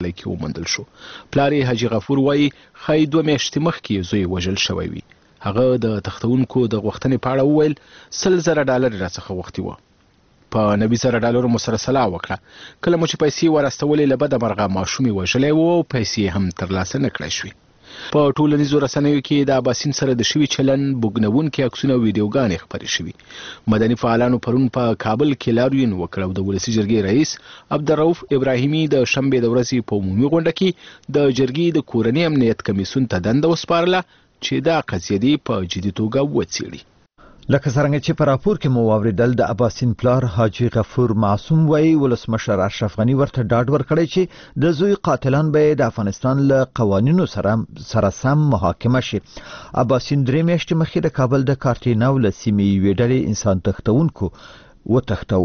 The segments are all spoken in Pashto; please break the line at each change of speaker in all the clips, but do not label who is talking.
کې وموندل شو. پلار یې حاجي غفور وایي ښایي 2 میاشتې مخکې زوی وژل شوی وي. هغه د تختونکو د غوښتنې په اړه وویل $100,000 راڅخه غوښتي وه. په $90,000 مو سره سلا وکړه. کله مو چې پیسې ورستولې له بده مرغه ماشوم یې وژلی و او پیسې هم ترلاسه نه کړای شوې. په ټولنیزو رسنیو کې د اباسین سره د شوي چلن بوږنوونکي عکسونه او ویډیوګانې خپرې شوي. مدني فعالانو پرون په کابل کې لاریون وکړ او د ولسي جرګې رئیس عبدالرؤف ابراهیمي د شنبې د ورځې په عمومي غونډه کې د جرګې د کورني امنیت کمیسیون ته دنده وسپارله چې دا قضیه دې په جدي توګه وڅېړي.
لکه څرنګه چې په راپور کې مو واوریدل د اباسین پلار حاجي غفور معصوم وایي ولسمشر اشرف غني ورته ډاډ ورکړی چې د زوی قاتلان به د افغانستان له قوانینو سره سم محاکمه شي. اباسین 3 میاشتې مخکې د کابل د کارتیناو له سیمې یوې ډلې انسان تښتونکو وتښتاو.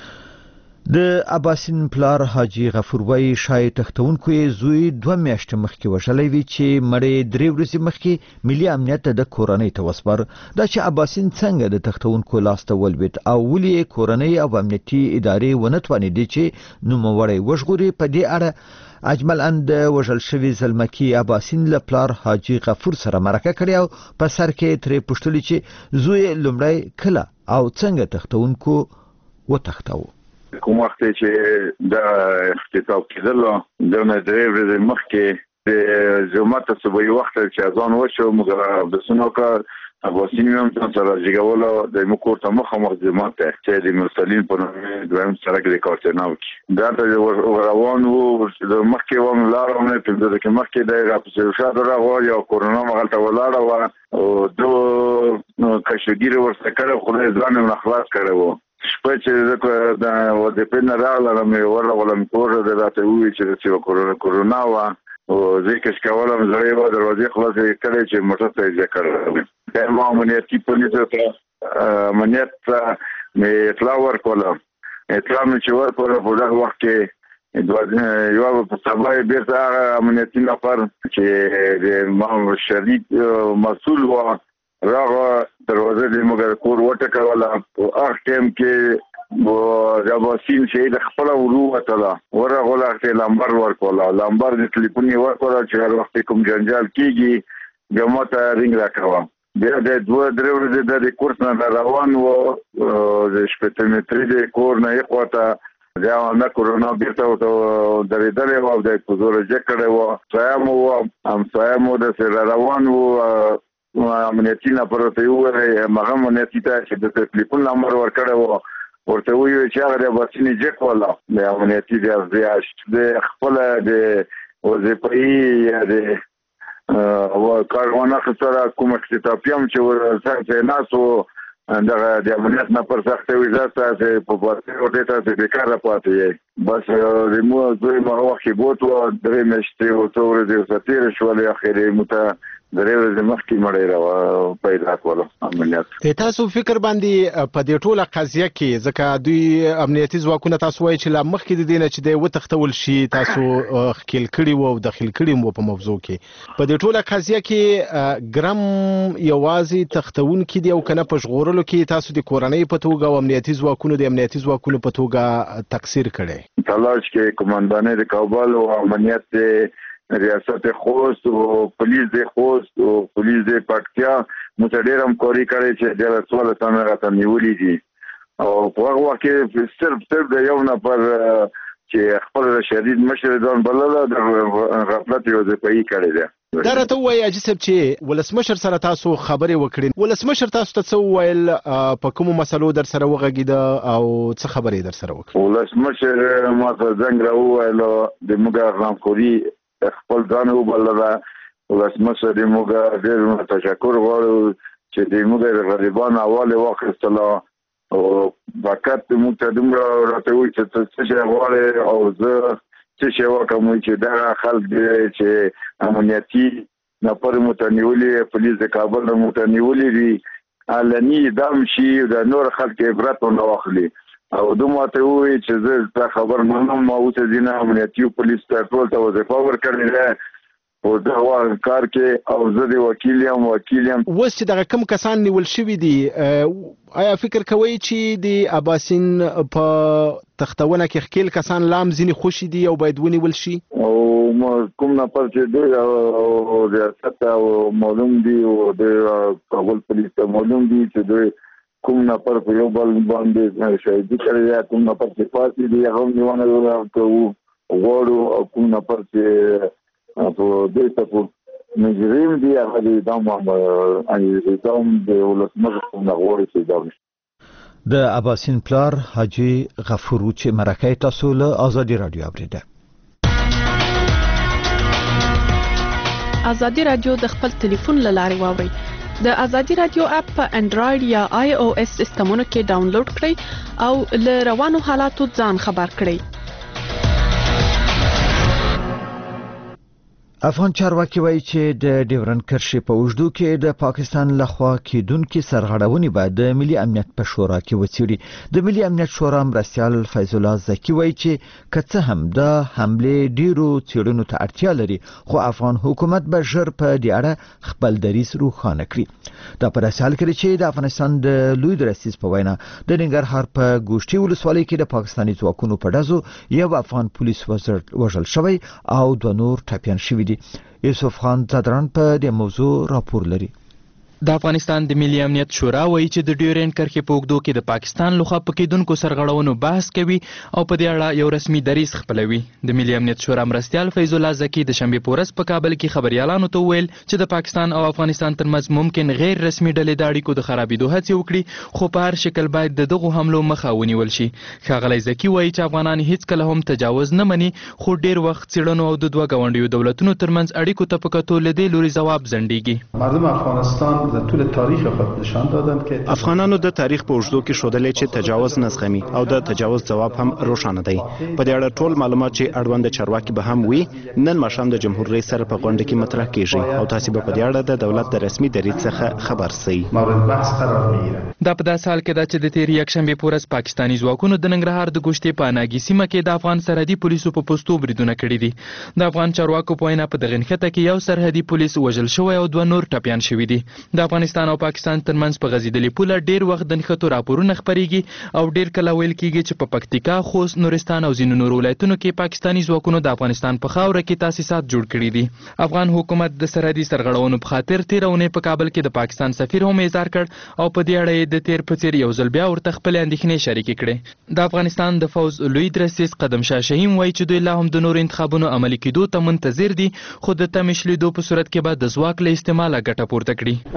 د اباسین پلار حاجي غفور وایي شاید تښتونکو یې زوی 2 میاشتې مخکې وژلی وي چې مړی 3 ورځې مخکې ملي امنیت د کورنۍ ته وسپار. دا چې اباسین څنګه د تښتونکو لاس ته ولوېد او ولې یې کورنۍ او امنیتي ادارې ونه توانېدې چې نوموړی وژغوري، په دې اړه اجمل اند وژل شوي زلمکي اباسین له پلار حاجي غفور سره مرکه کړې او په سر کې ترې پوښتلي چې زوی لومړی کله او څنګه تښتونکو وتښتاو.
کوم وخت چې دا اختطاف کېدلو د 3 ورځې مخکې د جمعه صبحي وخت چې اذان وشو موږ د سنوکا اباسین هم سره جګولو د مکور ته مخامخ جمعه ته چې د مرسلین په نوم دویم سړک د کارتناو کې دا ته روان وو د مخکې وم لارونه په دې کې مخکې د راپسې شاده راغو یو کورونا مغلطه ولاړه و او دو کشګیر ورسره کړو خو ځان نه خلاص کړو. شپه چې د وظیفې نه راغله مې ورغلم کور د راته وویل چې کورونا وه او زه یې کش کولم زړې وه دروازې خلاصې کړې چې موټر ته یې کړی. بیا ما امنیتي پولیسو ته امنیت ته مې اطلاع ورکوله. اطلاع مې چې ورکوله په دغه وخت کې یوه په سبا یې بېرته هغه امنیتي نفر چې د شدید مسؤول وه راغه دروازه د موږ کور وټکوله. په هغه ټایم کې د اباسین چې د خپله ورو وتله ورغله هغې لمبر ورکوله. لمبر د تلیفون یې ورکوله چې هر وخت کوم جنجال کېږي جمعه ته رینګ راکوه. بیا د 2-3 ورځې د کورس نه روان و د شپېته متري د کور نه یې خواته بیا نه کورونا بیرته ورته درېدلی وه او د کزوره جګ کړی وه. همسایه مو وه همسایه مو داسې روان و امنیتي نفر ورته وویل هغه امنیتي ته چې د تلیفون نمبر ورکړی و ورته وویل چې هغه د اباسین یې جګ کړله د امنیتي د خپله د وظیفهي یا د کاروانه سره کوم اختطافي هم چې سخت ناست و دغه د امنیت نفر سخت ویزه تاسې په پاتې ورته تاسې بېکاره پاتې یې. بس د مو زوی ما وخت کې بوت و 3 میاشتې او 2 ورځې ورته تېرې شولې اخر یې موته 3 ورځې مخکې مړی پیدا کولو امنیت.
تاسو فکر باندې په دې ټوله قضیه کې ځکه دوی امنیتي ځواکونه تاسو وایي چې لا مخکې د دې نه چې دی وتښتول شي تاسو ښکېل کړي وو او داخل کړي وو په موضوع کې په دې ټوله قضیه کې ګرم یوازې تښتونکي دي او که نه په ژغورلو کې تاسو د کورنۍ په توګه او امنیتي ځواکونو په توګه تقصیر کړی؟
تلاش کې قماندانۍ د کابل او امنیت ریاست خوست او پولیس د خوست او پولیس د پکتیا متډیر همکاري کړې چې د رسول سره راته نیولې دي او په هغه وخت کې صرف د یو نفر چې خپل شدید مشر ځان بلله د غفلت وظیفه‌ای کړې ده.
دا راته ووایي حاجي صاحب چې ولسمشر سره تاسو خبرې وکړې. ولسمشر تاسو ته څه وویل؟ په کومو مسلو در سره وغږېده او څه خبرې در سره وکړه؟
ولسمشر ما ته زنګ راوویل د موږ همکاري خپل ځان وبلله. ولسمشر د موږ ډېر تشکر غواړو چې د موږ د غریبانو حوالې واخیستله او فقط موږ ته دومره راته وویل چې ته څه شی غواړې او زه څه شی وکړم چې دغه خلک دی چې امنیتي نفر مو ته نیولي پولیس د کابل مو ته نیولي دي علني اعدام شي د نور خلک عبرت ونه واخلي او دوی ته وویل چې زه دا خبر منم ما اوس ځینې امنیتي پولیس ته ټول ته وظیفه ورکړې ده او دا کار کې او زه د وکیل یم
اوس چې دغه کم کسان نیول شوي دي آیا فکر کوئ چې د اباسین په تختونه کې خکیل کسان لام ځینې خوشي دي او باید ونیول شي
او کوم نفر چې دوی او ریاست او معلوم دي او د کابل پولیس ته معلوم دي چې دوی کوم نفر په یو بل باندې شهیدي کړی یا کوم نفر چې پاتې دي هغه نیونه کوو غواړو او کوم نفر چې په دې ته مجرم دي هغه د اعدام د ولسمشر نه غواړي چې دا
د اباسین پلار حاجی غفور چې مرکه تاسو له آزادی رادیو اوریده.
آزادی رادیو د خپل ټلیفون له لارې واورئ. د آزادی رادیو اپ په انډراید یا آی او اس سیسټمونو کې ډاونلوډ کړئ او له روانو حالاتو ځان خبر کړئ.
افغان چارواکي وایي چې د ډیورنډ کرښې په اوږدو کې د پاکستان لخوا کېدونکې سرغړونې باید د ملي امنیت په شورا کې وڅېړي. د ملي امنیت شورا مرستیال فیض الله زکی وایي چې که څه هم د حملې ډیرو څېړنو ته اړتیا لري خو افغان حکومت به ژر په دې اړه خپل دریځ روښانه کړي. دا په داسې حال کې چې د افغانستان د لوی درستیز په وینا د ننګرهار په ګوشتي ولسوالۍ کې د پاکستاني ځواکونو په ډزو یو افغان پولیس وژل شوی او دوه نور ټپیان شوي. یوسف خان زادران په دې موضوع راپور لري.
د افغانستان د ملي امنیت شورا وایي چې د ډیورنډ کرښې په اوږدو کې د پاکستان لخوا په کېدونکو سرغړونو بحث کوي او په دې اړه یو رسمي دریځ خپلوي. د ملي امنیت شورا مرستیال فیض الله زکی د شنبې په ورځ په کابل کې خبريالانو ته وویل چې د پاکستان او افغانستان ترمنځ ممکن غیر رسمي ډلې د اړیکو د خرابېدو هڅې وکړي خو په هر شکل باید د دغو حملو مخه ونیول شي. ښاغلی زکی وایي چې افغانان هیڅکله هم تجاوز نه مني خو ډیر وخت څېړنو او د دوه ګاونډیو دولتونو ترمنځ اړیکو ته په کتو له دې لوري ځواب ځنډیږي.
مردم افغانستان در طول تاریخ خود نشان دادند که
افغانانو د تاریخ په اوږدو کې ښودلې چې تجاوز نه زغمي او د تجاوز ځواب هم روښانه دی. په دې اړه ټول معلومات چې اړوند چارواکي به هم وي نن ماښام د جمهور رئیس سره په غونډه کې مطرح کیږي او تاسو به په دې اړه د دولت د رسمي دریځ څخه خبر سئ.
مورد بحث قرار میگیره.
دا په داسې حال کې ده چې د تیر یکشنبې په ورځ پاکستاني ځواکونو د ننګرهار د ګوشتې په اناګي سیمه کې د افغان سرحدي پولیسو په پوستو بریدونه کړي دي. د افغان چارواکو په وینا په دغه نښته کې یو سرحدي پولیس وژل شوی او دوه نور ټپیان شوي دي. د افغانستان او پاکستان ترمنځ په غځېدلې پوله ډیر وخت د نښتو راپورونه خپریږي او ډیر کله ویل کیږي چې په پکتیکا، خوست، نورستان او ځینو نورو ولایتونو کې پاکستاني ځواکونو د افغانستان په خاوره کې تاسیسات جوړ کړي دي. افغان حکومت د سرحدي سرغړونو په خاطر تیر اونۍ په کابل کې د پاکستان سفیر هم اظهار کړ او په دې اړه د تیر په څیر یو ځل بیا ورته خپل اندېښنې شریکې کړې. د افغانستان د فوز لوی درستیز قدم شاه شهیم وایي چې دوی لا هم د نورو انتخابونو عملي کېدو ته منتظر دي خو د تمې شلیدو په صورت کې به د ځواک له استعماله ګټه پورته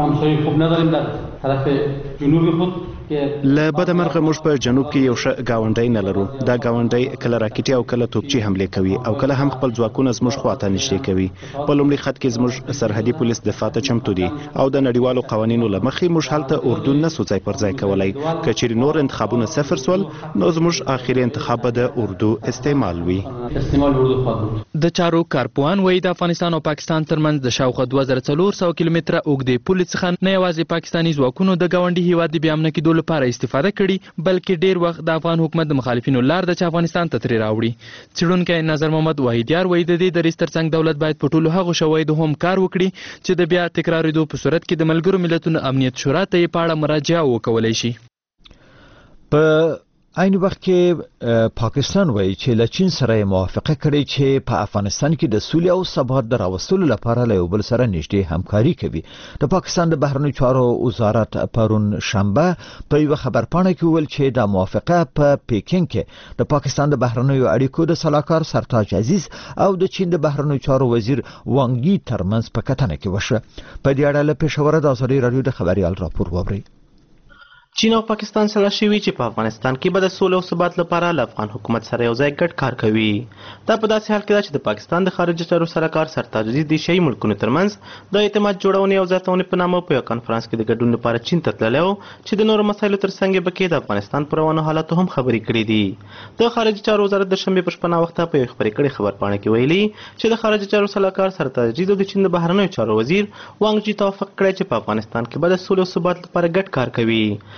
کړي.
له بده مرغه موږ په جنوب کې یو ښه ګاونډی نه لرو. دا ګاونډی کله راکټي او کله توپچي حملې کوي او کله هم خپل ځواکونه زموږ خواته نږدې کوي. په لومړي خط کې زموږ سرحدي پولیس دفاع ته چمتو دي او د نړیوالو قوانینو له مخې موږ هلته اردو نه سو ځای پر ځای کولای. که چیرې نور انتخابونه صفر سول نو زموږ آخري انتخاب به د اردو استعمال وي.
د چارو کارپوهان وایي د افغانستان او پاکستان ترمنځ د شاوخوا 2400 کیلومتره اوږدې پولې څخه نه یوازې پاکستاني ځواکونو د ګاونډي هیواد د بیا امن کېدو لپاره استفاده کړي بلکې ډیر وخت د افغان حکومت د مخالفینو لار د افغانستان ته ترې راوړي. څېړونکی نظر محمد واحدیار وایي د دې دریځ ترڅنګ دولت باید په ټولو هغو شواهدو هم کار وکړي چې د بیا تکرارېدو په صورت کې د ملګرو ملتونو امنیت شورا ته یې په اړه مراجعه وکولی شي.
په عین وخت کې پاکستان وایي چې له چین سره موافقه کړې چې په افغانستان کې د سولې او ثبات د راوستلو لپاره له یو بل سره نږدې همکاري کوي. د پاکستان د بهرنیو چارو وزارت پرون شنبه په یو خبرپاڼه کې ویل چې د موافقه په پیکینګ کې د پاکستان د بهرنیو اړیکو د سلاکار سرتاج عزیز او د چین د بهرنیو چارو وزیر وانګي ترمنځ په کتنه کې وشوه. په دې اړه له پېښوره د آزادي رادیو د خبريال راپور واورئ.
چین او پاکستان سره شوي چې په افغانستان کې به د سولې او ثبات لپاره له افغان حکومت سره یو ځای ګډ کار کوي. دا په داسې حال کې ده چې د پاکستان د خارجه چارو سلاکار سرتاج عزیز د ایشیايي ملکونو ترمنځ د اعتماد جوړونې او زیاتونې په نامه په یو کنفرانس کې د ګډون لپاره چین ته تللی و چې د نورو مسایلو ترڅنګ یې پکې د افغانستان پر روانو حالاتو هم خبرې کړې دي. د خارجه چارو وزارت د شنبې په شپه ناوخته په یو خبرې کړې خبرپاڼه کې ویلي چې د خارجه چارو سلاکار سرتاج عزیز او د چین د بهرنیو چارو وزیر وانګ جي توافق کړی چې په افغانستان کې به د سولې او ثبات لپاره ګډ کار کوي.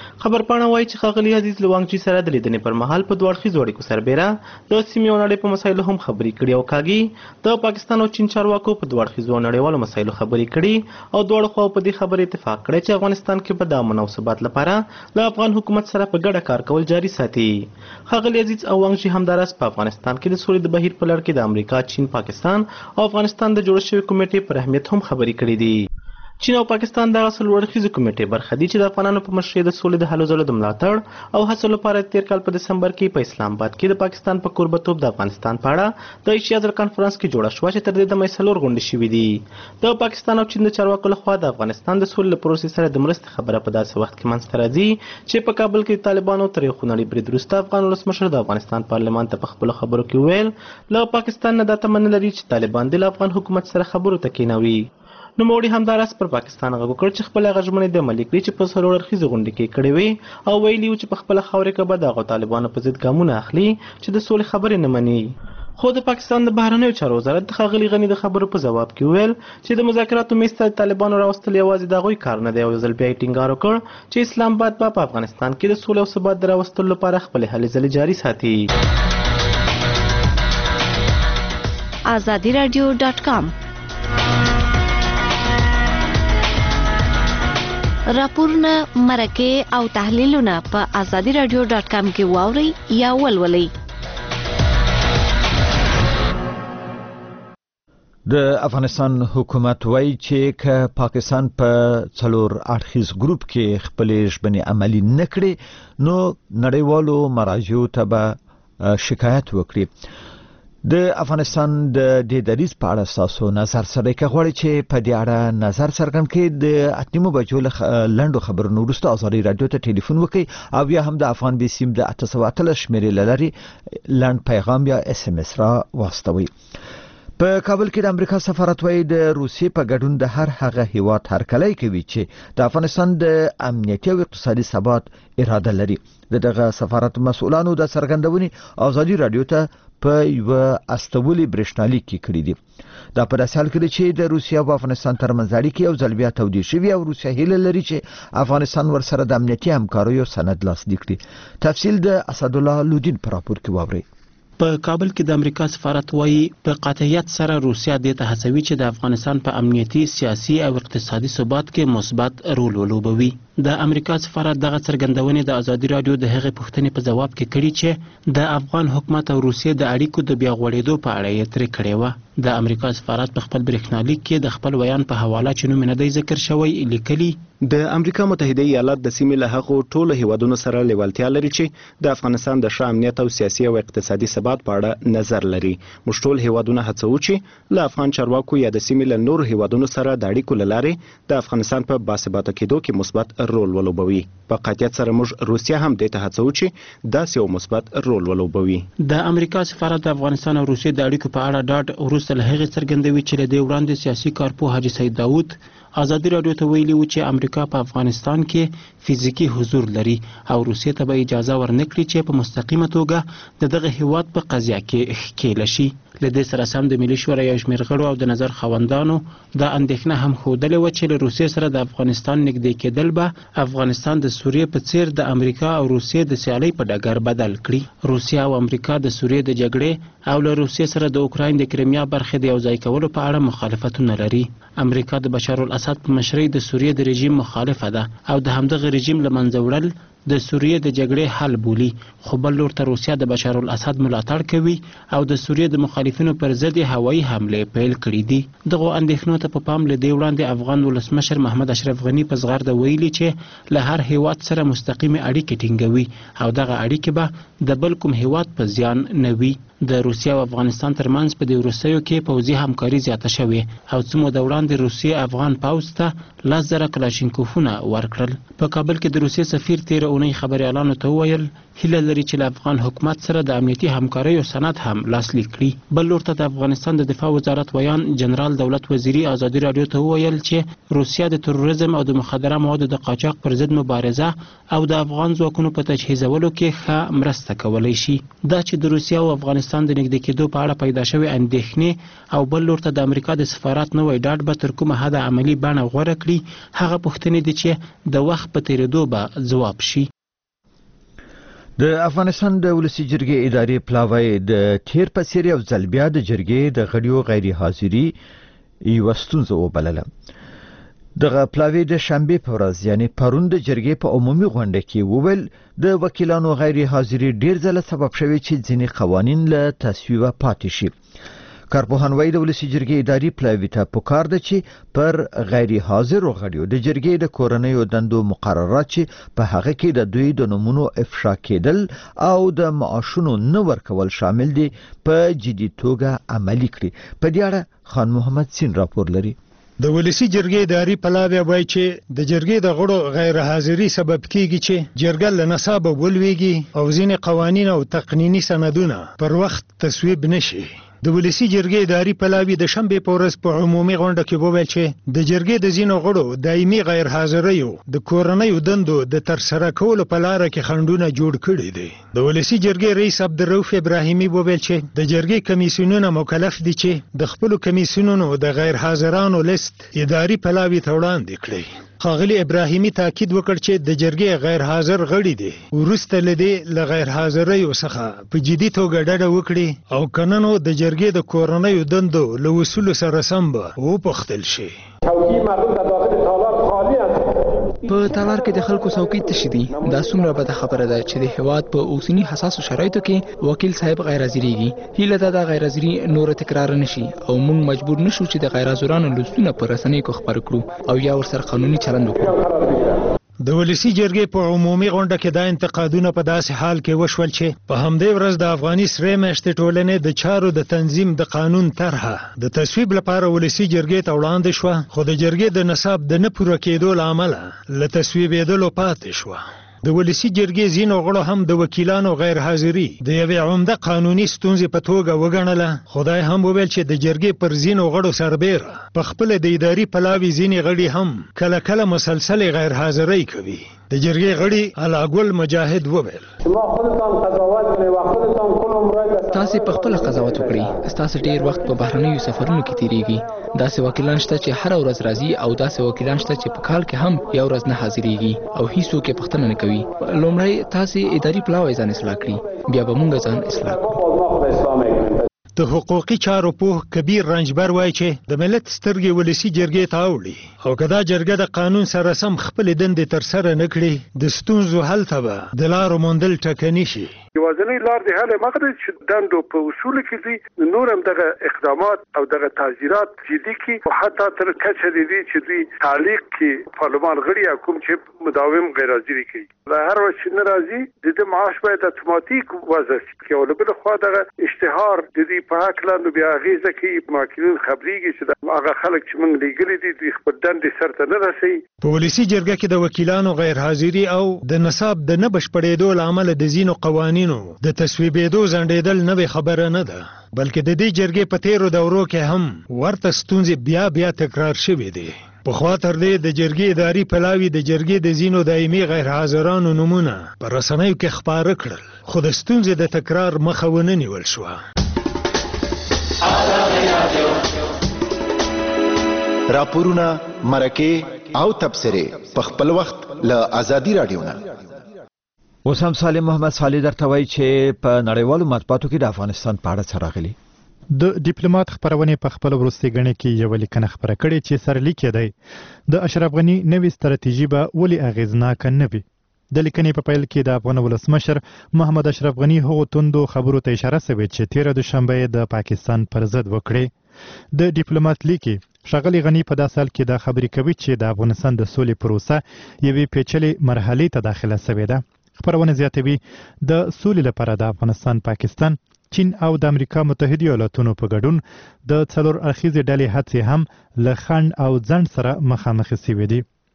خبرپاڼه وایي چې ښاغلي عزیز له وانګ جي سره د لیدنې پر مهال په دوه اړخیزو اړیکو سربیره د سیمې او نړۍ په مسایلو هم خبرې کړي او کاږي د پاکستان او چین چارواکو په دوه اړخیزو نړیوالو مسایلو خبرې کړي او دواړو خواو په دې خبرې اتفاق کړی چې افغانستان کې به د امن او ثبات لپاره له افغان حکومت سره په ګډه کار کول جاري ساتي. ښاغلي عزیز او وانګ جي همداراز په افغانستان کې د سولې د بهیر په لړ کې د امریکا، چین، پاکستان او افغانستان د جوړ شوې کمیټې پر اهمیت هم خبرې کړي دي. چین او پاکستان د څلور اړخیزې کمیټې برخه دي چې د افغانانو په مشرۍ د سولې د هلو ځلو د ملاتړ او هڅو لپاره تیر کال په دسمبر کې په اسلام آباد کې د پاکستان په کوربتوب د افغانستان په اړه د ایشیا زر کانفرنس کې جوړه شوه چې تر دې دمه څلور غونډې شوي دي. د پاکستان او چین د چارواکو لخوا د افغانستان د سولې له پروسې سره د مرستې خبره په داسې وخت کې منځته راځي چې په کابل کې د طالبانو تر یو خونړي برید وروسته افغان ولسمشر د افغانستان پارلمان ته په خپلو خبرو کې وویل له پاکستان نه دا تمه نه لري چې طالبان د افغان حکومت سره خبرو ته کېنوي. نوموړي همداراز پر پاکستان غږ وکړ چې خپل غږمنې د عملي کړي چې په څلور اړخیزې غونډې کې کړې وي او ویلي وو چې په خپله خاورې کې به د هغو طالبانو په ضد ګامونه اخلي چې د سولې خبرې نه مني. خو د پاکستان د بهرنیو چارو وزارت د ښاغلي غني د خبرو په ځواب کې وویل چې د مذاکراتو میز ته د طالبانو راوستل یوازې د هغوی کار نه دی او یو ځل بیا یې ټینګار وکړ چې اسلام آباد به په افغانستان کې د سولې او ثبات د راوستلو لپاره خپلې هلې ځلې جاري ساتي.
azadiradio.com راپورونه، مرکې او تحلیلونه په azadiradio.com کې واورئ یا ولولئ.
د افغانستان حکومت وایي چې که پاکستان په څلور اړخیز ګروپ کې خپلې ژمنې عملي نه کړي نو نړیوالو مراجعو ته به شکایت وکړي. د افغانستان د دې دریځ په اړه تاسو نظر سره کوي چې په دې اړه نظر څرګند کړئ. د اتمو بجو لنډو خبرونو وروسته ازادي رادیو ته ټلیفون وکړئ او یا هم د افغان بي سیم د 813 شمیرې لري لنډ پیغام یا اس ام اس را واستوي. په کابل کې د امریکا سفارت وایي د روسیې په ګډون د هر هغه هیواد هرکلی کوي چې د افغانستان د امنیتي او اقتصادي ثبات اراده لري. دغه سفارت مسؤلانو د څرګندونې ازادي رادیو ته په یو استولي برېښنالیک کې کړی دي. دا په داسې حال کې چې د روسیې او افغانستان ترمنځ اړیکې او ځل بیا تودې شوي او روسیه هیله لري چې افغانستان ورسره د امنیتي همکاریو سند لاسلیک کړي. تفصیل د اسدالله لودین په راپور کې واورئ.
په کابل کې د امریکا سفارت وایي په قاطعیت سره روسیه دې ته هڅوي چې د افغانستان په امنیتي، سیاسي او اقتصادي ثبات کې مثبت رول ولوبوي. د امریکا سفارت دغه څرګندونې د ازادي رادیو د هغې پوښتنې په ځواب کې کړي چې د افغان حکومت او روسیې د اړیکو د بیا غوړېدو په اړه یې ترې کړې وه. د امریکا سفارت په خپل برېښنالیک کې د خپل بیان په حواله چې نوم یې نه دی ذکر شوی لیکلي
د امریکا متحده ایالات د سیمې له هغو ټولو هیوادونو سره لیوالتیا لري چې د افغانستان د ښه امنیت او سیاسي او اقتصادي ثبات په اړه نظر لري. موږ ټول هیوادونه هڅوو چې له افغان چارواکو یا د سیمې له نورو هیوادونو سره د اړیکو له لارې د افغانستان په باثباته کېدو کې مثبت رول ولوبوي. په قاطعیت سره موږ روسیه هم دې ته هڅوو چې داسې یو مثبت رول ولوبوي.
د امریکا سفارت د افغانستان او روسیې د اړیکو په اړه ډاډ وروسته له هغې څرګندوي چې له دې وړاندې سیاسي کارپوه حاجي سید داود ازادي رادیو ته ویلي و چې امریکا په افغانستان کې فزیکي حضور لري او روسیې ته به اجازه ورنکړي چې په مستقیمه توګه د دغه هیواد په قضیه کې ښکېله شي. له دې سره سم د ملي شورا یو شمېر غړو او د نظر خاوندانو دا اندېښنه هم ښودلې وه چې له روسیې سره د افغانستان نږدې کېدل به افغانستان د سوریې په څیر د امریکا او روسیې د سیالۍ په ډګر بدل کړي. روسیه او امریکا د سوریې د جګړې او له روسیې سره د اوکراین د کریمیا برخې د یوځای کولو په اړه مخالفتونه لري. امریکا د بشار الاسد په مشرۍ د سوریې د رژیم مخالفه ده او د همدغه رژیم له منځه وړل د سوریې د جګړې حل بولي. خو بل لور ته روسیه د بشار الاسد ملاتړ کوي او د سوریې د مخالفینو پر ضد هوایي حملې پیل کړي دي. دغو اندېښنو ته په پام له دې وړاندې افغان ولسمشر محمد اشرف غني په زغرده ویلي چې له هر هیواد سره مستقیمې اړیکې ټینګوي او دغه اړیکې به د بل کوم هیواد په زیان نه وي. د روسیې او افغانستان ترمنځ په دې وروستیو کې پوځي همکاري زیاته شوې او څه موده وړاندې روسیې افغان پوځ ته 10,000 کلاشینکوفونه ورکړل. په کابل کې د روسیې سفیر تېره اونۍ خبريالانو ته وویل هیله لري چې له افغان حکومت سره د امنیتي همکاریو سند هم لاسلیک کړي. بل لورته د افغانستان د دفاع وزارت ویان جنرال دولت وزیری ازادي رادیو ته وویل چې روسیا د تروریزم او د مخدره موادو د قاچاق پر ضد مبارزه او د افغان ځواکونو په تجهیزولو کې ښه مرسته کولی شي. دا چې د روسیا او افغانستان د نږدې کېدو په اړه پیدا شوې اندېښنې او بل لورته د امریکا د سفارت نوی ډاډ به تر کومه حده عملي بڼه غوره کړي هغه پوښتنې دي چې د وخت په تیریدو به ځواب شي.
د افغانستان د ولسی جرګې اداري پلاوی د تیر په څیر یو ځل بیا د جرګې د غړیو غیر حاضري یوه ستونزه وبلله. دغه پلاوی د شنبې په ورځ یعنی پرون د جرګې په عمومي غونډه کې وویل د وکیلانو غیر حاضري ډیر ځله سبب شوی چې ځینې قوانین له تصویبه پاتې شي. کارپوهان وايي د ولسی جرګې اداري پلاوی ته پکار ده چې پر غیر حاضر غړیو د جرګې د کورنیو دندو مقررات چې په هغه کې د دوی د نومونو افشا کېدل او د معاشونو نه ورکول شامل دي په جدي توګه عملي کړي. په دې اړه خان محمد سین راپور لري.
د ولسی جرګې اداري پلاوی وایي چې د جرګې د غړو غیر حاضري سبب کیږي چې جرګه له نصاب ولويږي او ځینې قوانین او تقنینی سندونه پر وخت تصویب نشي. د ولسی جرګې اداري پلاوی د شنبې په ورځ په عمومي غونډه کې وویل چې د جرګې د ځینو غړو دایمي غیر حاضریو د کورنیو دندو د ترسره کولو په لاره کې خنډونه جوړ کړي دي. د ولسی جرګې رئیس عبدالرؤف ابراهیمي وویل چې د جرګې کمیسیونونه مکلف دي چې د خپل کمیسیونونو د غیر حاضرانو لیست اداري پلاوی ته وړاندې کړي. ښاغلي ابراهیمي تاکید وکړ چې د جرګې غیر حاضر غړي دي وروسته له دې له غیر حاضریو څخه په جدي توګه ډډه وکړي او که نه نو د جرګې د کورنیو دندو له اصولو سره سم به وپوښتل شي.
په تالار کې د خلکو څوکۍ تشې دي. دا څومره بده خبره ده چې د هېواد په اوسني حساسو شرایطو کې وکیل صاحب غیر حاضرېږي. هیله ده دا غیر حاضري نور تکرار نشي او موږ مجبور نشو چې د غیر حاضرانو لستونه په رسنیو کې خپاره کړو او یا ورسره قانوني چلند وکړو.
د ولسی جرګې په عمومي غونډه کې دا انتقادونه په داسې حال کې وشول چې په همدې ورځ د افغاني سرې میاشتې ټولنې د چارو د تنظیم د قانون طرحه د تصویب لپاره ولسی جرګې ته وړاندې شوه خو د جرګې د نصاب د نه پوره کېدو له امله له تصویبېدلو پاتې شوه. د ولسی جرګې ځینو غړو هم د وکیلانو غیر حاضري د یوې عمده قانوني ستونزې په توګه وګڼله. خدای هم وویل چې د جرګې پر ځینو غړو سربیره په خپل د اداري پلاوي ځینې غړي هم کله کله مسلسل غیر حاضري کوي. د جرګې غړي علاګل مجاهد وویل
تاسو په خپل قضاوت وکړئ. تاسو ډیر وخت په بهرنیو سفرونو کې تیریږي. داسې وکیلان شته چې هر ورځ راځي او داسې وکیلان شته چې په کال کې هم یو ورځ نه حاضرېږي او هیڅوک یې پوښتنه نه کوي. لومړی تاسو اداري پلاوی ځان اصلاح کړئ بیا به موږ ځان اصلاح کړو.
د حقوقي چارو پوه کبیر رنجبر وایي چې د ملت سترګې ولسی جرګې ته اوړي او که دا جرګه د قانون سره سم خپل دندې ترسره نه کړي د ستونزو حل ته به د لارو موندل ټکني شي.
یوازینی لار د حل هغه دی چې دندو په اصولو کې دي نور هم دغه اقدامات او دغه تعزیرات جدي کړي او حتی تر کچه دي چې دوی تعلیق کړي پارلمان غړي کوم چې مداوم غیر حاضري کوي. له هر وخت چې ناراضي د دې معاش باید اتوماتیک وضع شي او بل خو دغه اشتهار د دې په حق لاندې بیا غیزه کې ماکینون خبريږي چې هغه خلک چې موږ لګلې دي د خپل دندې سرته نه رسي.
په ولسی جرګه کې د وکیلانو غیر حاضري او د نصاب د نه بشپړېدو لامل د زینو قوانینو د تصویبېدو ځنډېدل نوې خبره نه ده بلکې د دې جرګې په تیرو دورو کې هم ورته ستونزې بیا تکرار شوې دي. پخوا تر دې د جرګې اداري پلاوي د جرګې د ځینو دایمي غیر حاضرانو نومونه په رسنیو کې خپاره کړل خو د ستونزې د تکرار مخه ونه نیول شوه.
راپورونه مرکه او تبصره په خپل وخت له آزادي رادیو نه.
اوس هم سالم محمد صالح درته وایي چې په نړیوالو مطبوعاتو کې د افغانستان په اړه څه راغلي.
د ډیپلوماټ خبرونه په خپل وروستي غنې کې یو لیکنه خبره کړې چې سرلیک یې دی د اشرف غنی نوې ستراتیژي به ولې اغیزناک نه وي. د لیکنې په پیل کې د افغان ولسمشر محمد اشرف غنی هغو توندو خبرو ته اشاره شوې چې 13 دوشنبه د پاکستان پر ضد وکړي. د ډیپلوماټ لیکي ښاغلي غنی په داسې حال کې دا خبرې کوي چې د افغانستان د سولې پروسه یوې پیچلې مرحلې ته داخله شوې ده. خبرونه زیاتوي د سولې لپاره د افغانستان، پاکستان، چین او د امریکا متحده ایالاتونو په ګډون د څلور اړخیزې ډلې هڅې هم له خنډ او ځنډ سره مخامخ شوې دي.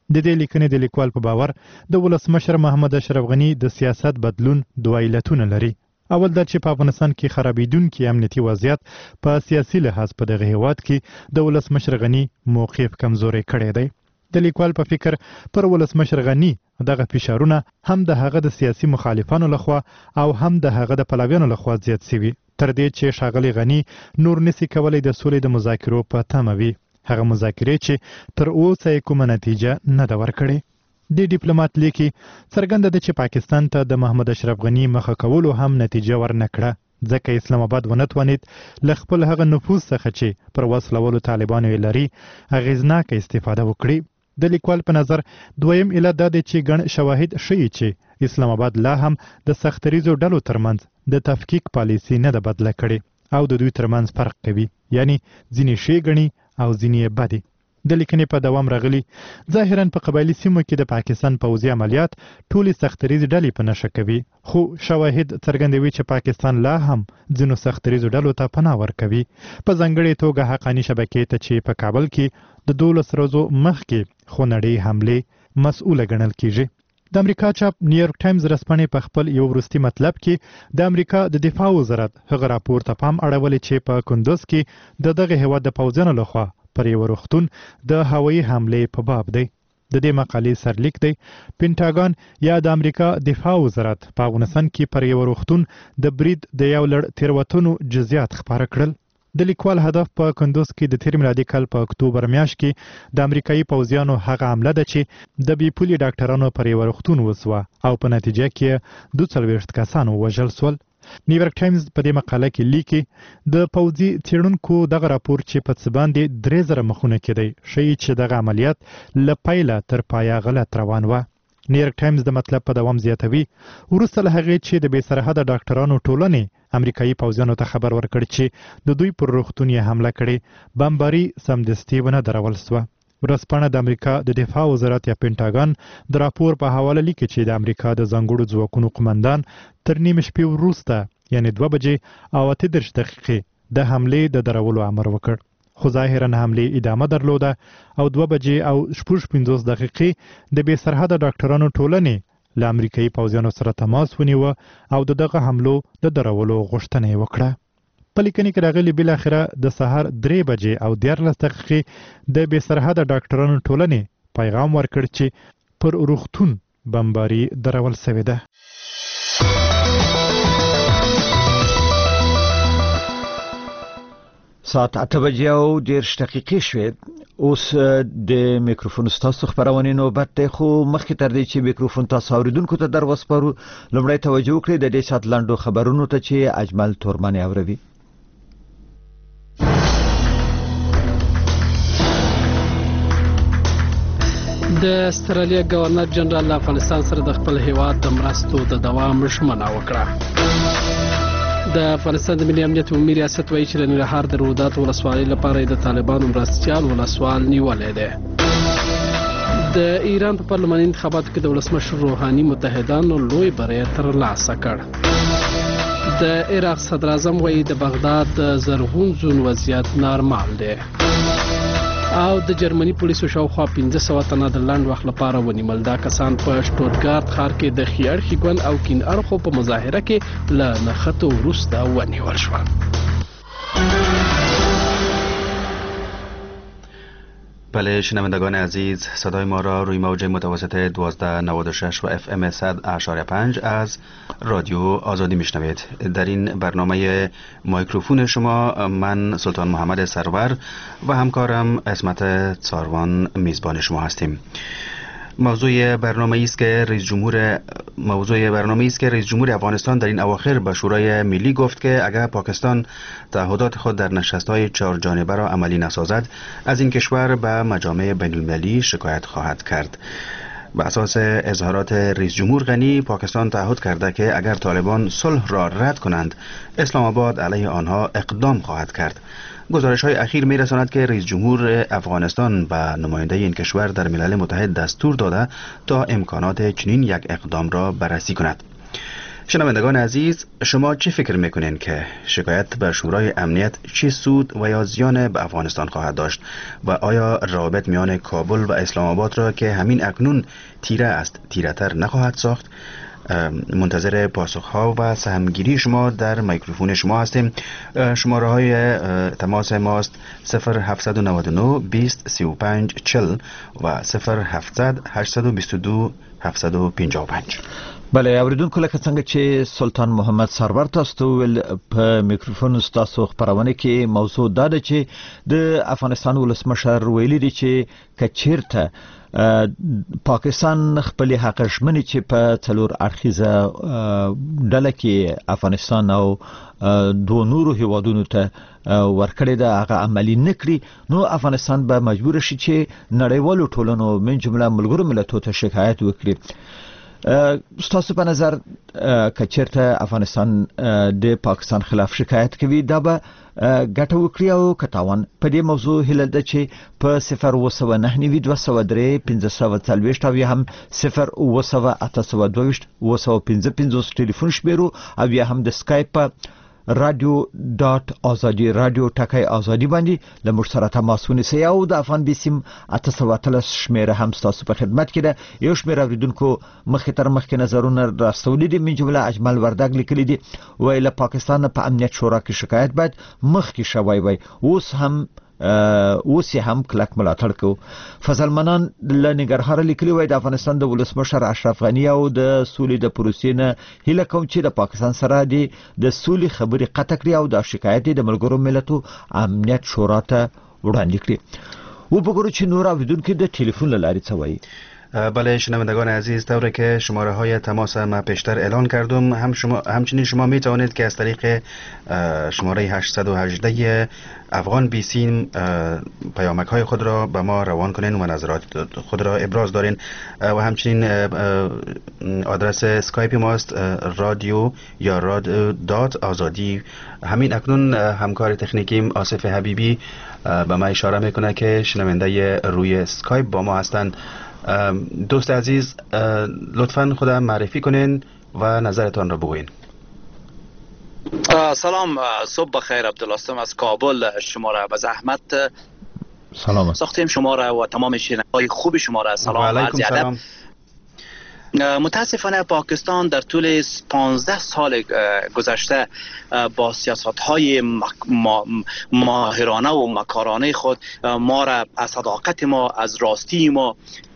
د دې لیکنې د لیکوال په باور د ولسمشر محمد اشرف غنی د سیاست بدلون دوه علتونه لري. اول دا چې په افغانستان کې خرابېدونکي امنیتي وضعیت په سیاسي لحاظ په دغه هیواد کې د ولسمشر غنی موقف کمزوري کړی دی. د لیکوال په فکر پر ولسمشر غنی دغه فشارونه هم د هغه د سیاسي مخالفانو لخوا او هم د هغه د پلویانو لخوا زیات شوي، تر دې چې ښاغلی غنی نور نسی کولی د سولې د مذاکرو په تمه وي، هغه مذاکرې چې تر اوسه کومه نتیجه نه ده ورکړې. د ډیپلوماټ لیکي څرګنده ده چې پاکستان ته د محمد اشرف غنی مخه کولو هم نتیجه ورنکړه، ځکه اسلام آباد ونه توانید له خپل هغه نفوذ څخه چې پر وسلولو طالبانو یې لري اغېزناکه استفاده وکړي. د لیکوال په نظر دویم علت دا دی چې ګڼ شواهد ښیي چې اسلام آباد لا هم د سختریزو ډلو ترمنځ د تفکیک پالیسي نه ده بدله کړې او د دوی ترمنځ فرق کوي، یعنی ځینې ښې ګڼي او ځینې بدې. د لیکنې په دوام راغلي ظاهرا په قبایلي سیمو کې د پاکستان پوځي عملیات ټولې سختریز ډلې په نښه کوي، خو شواهد څرګندوي چې پاکستان لا هم ځینو سختریزو ډلو ته پناه ورکوي، په ځانګړې توګه حقاني شبکې ته چې په کابل کې د 12 ورځو مخکې خونړۍ حملې مسؤله ګڼل کیږي. د امریکا چاپ نیویارک ټایمز رسپانې په خپل یو وروستي مطلب کې د امریکا د دفاع وزارت هغه راپور ته پام اړولی چې په کندوز کې د دغه هیواد د پوځیانو لخوا پر یو روغتون د هوایي حملې په باب دی. د دې مقالې سرلیک دی پینټاګان یا د امریکا دفاع وزارت په افغانستان کې پر یو روغتون د برید د یو لړ تیروتنو جزئیات خپاره کړل. د لیکوال هدف په کندوز کې د تیر میلادي کال په اکتوبر میاشت کې د امریکایي پوځیانو هغه حمله ده چې د بې پولي ډاکټرانو پر یو روغتون وسوه او په نتیجه کې 42 کسان ووژل سول. نیویارک ټایمز په دې مقاله کې لیکي د پوځي څېړونکو دغه راپور چې په څه باندې 3000 مخونه کې دی ښیي چې دغه عملیات له پیله تر پایه غلط روان وه. نیویارک ټایمز د مطلب په دوام زیاتوي وروسته له هغې چې د بې سرحده ډاکټرانو ټولنې امریکایي پوځیانو ته خبر ورکړ چې د دوی پر روغتون یې حمله کړې، بمباري سمدستي ونه درول سوه. ورځپاڼه د امریکا د دفاع وزارت یا پینټاګان د راپور په حواله لیکي چې د امریکا د ځانګړو ځواکونو قمندان تر نیمې شپې وروسته یعنی 2 بجې او 38 دقیقې د حملې د درولو امر وکړ، خو ظاهرا حملې ادامه درلوده او 2 بجې او 55 دقیقې د بې سرحده ډاکټرانو ټولنې له امریکایي پوځیانو سره تماس ونیوه او دغه حملو د درولو غوښتنه یې وکړه. په لیکنې کې راغلي بالاخره د سهار 3 بجې او 14 دقیقې د بې سرحده ډاکټرانو ټولنې پیغام ورکړ چې پر روغتون بمباري درول شوې ده.
ساعت 8 بجې او 10 دقیقې شوې. اوس د میکروفون ستاسو خبرونه نوبت ده، خو مخکې تر دې چې میکروفون تاسو اوریدونکو ته در وسپارو لومړی توجه وکړئ د دې ساعت لاندو خبرونو ته چې اجمل تورمن اوروي.
د استرالیا گورنر جنرال افغانستان سره د خپل هیواد د مرستو د دوام ژمنه وکړه. د افغانستان د ملي امنیت عمومي ریاست وایي چې د ننګرهار د رودات ولسوالۍ لپاره د طالبانو مرستیال ولسوال نیولې ده. د ایران په پارلماني انتخاباتو کې د ولسمشر روحاني متحدانو لوی بری ترلاسه کړ. د عراق صدر اعظم وایي د بغداد د زرغون زون وضعیت نارمال دی. او د جرمني پولیسو شاوخوا 1500 تنه د لنډ وخت لپاره ونیول. دا کسان په شټوتګارت ښار کې د ښي اړخي ګوند او کین اړخو په مظاهره کې له نښتو وروسته ونیول شول.
بله شنوندگان عزیز، صدای ما را روی موج متوسط 1296 و FM 100.5 از رادیو آزادی میشنوید. در این برنامه مایکروفون شما من سلطان محمد سرور و همکارم اسمت څاروان میزبان شما هستیم. موضوع برنامه است که رئیس جمهور افغانستان در این اواخر به شورای ملی گفت که اگر پاکستان تعهدات خود در نشست‌های 4 جانبه را عملی نسازد از این کشور به مجامع بین‌المللی شکایت خواهد کرد. به اساس اظهارات رئیس جمهور غنی، پاکستان تعهد کرده که اگر طالبان صلح را رد کنند اسلام آباد علیه آنها اقدام خواهد کرد. گزارش‌های اخیر می‌رساند که رئیس جمهور افغانستان به نماینده این کشور در ملل متحد دستور داده تا امکانات چنین یک اقدام را بررسی کند. شنوندگان عزیز، شما چی فکر میکنین که شکایت به شورای امنیت چه سود و یا زیان به افغانستان خواهد داشت و آیا روابط میان کابل و اسلام آباد را که همین اکنون تیره است تیره‌تر نخواهد ساخت؟ منتظر پاسخ‌ها و سهمگیری شما در میکروفون شما هستیم. شماره های تماس ماست 0799 20 35 40 و 0700 822 755.
بله اوریدونکو لکه څنګه چې سلطان محمد سرور تاسو ول په میکروفون تاسو خبرونه کې موضوع دا ده چې د افغانستان ولسمشر ویلي دی چې کچیرته پاکستان خپل حق ژمنې چې په څلور اړخیزه ډله کې افغانستان او دوه نورو هیوادونو ته ورکړې ده هغه عملی نکړي، نو افغانستان به مجبور شي چې نړیوالو ټولنو من جمله ملګرو ملتونو ته شکایت وکړي. ستاسو په نظر کچیرته افغانستان د پاکستان خلاف شکایت کوي دا به ګټه وکړي او کتاوان په دې موضوع هله ده چې په 0992 203 1540 او یا هم 0 ټلیفون شمیرو او یا هم د اسکایپ radio.azadi ټکای ازادي باندې له موږ سره تماس ونیسئ او د افغان بیسیم 813 شمیره هم تاسو په خدمت کې ده. یو شمیر اوریدونکو مخکې تر مخکې نظرونه راستولي دي. من جمله اجمل وردګ لیکلي دي وای له پاکستان په امنیت شورا کې شکایت باید مخکې شوی وای، اوس هم کلک ملاتړ کو. فضل منان له نګرهار لیکلي وای د افغانستان د ولسمشر اشرف غنی او د سولې د پروسې نه هیله کوم چې د پاکستان سره د سولې خبرې قطع کړي او د شکایت د ملګرو ملتونو امنیت شورا ته وړاندې کړي. وګورو چې نور اوریدونکو د ټلیفون لارې څه وایي.
بله شنوندگان عزیز، طوری که شماره های تماس ما پیشتر اعلان کردم همچنین شما می توانید که از طریق شماره 818 افغان بیسیم پیامک های خود را به ما روان کنین و نظرات خود را ابراز دارین و همچنین آدرس اسکایپ ماست رادیو یا راد.آزادی. همین اکنون همکار تکنیکیم آصف حبیبی به ما اشاره میکنه که شنونده روی اسکایپ با ما هستند. دوست عزیز لطفاً خودم معرفی کنین و نظرتان را بگوین.
سلام، صبح بخیر. عبدالله از کابل شما را به زحمت
سلام
ساختیم شما را و تمام شنوندگان خوب شما را سلام.
علیکم سلام.
متاسفانه پاکستان در طول 15 سال گذشته با سیاست‌های ماهرانه و مکارانه خود ما را از صداقت ما، از راستی ما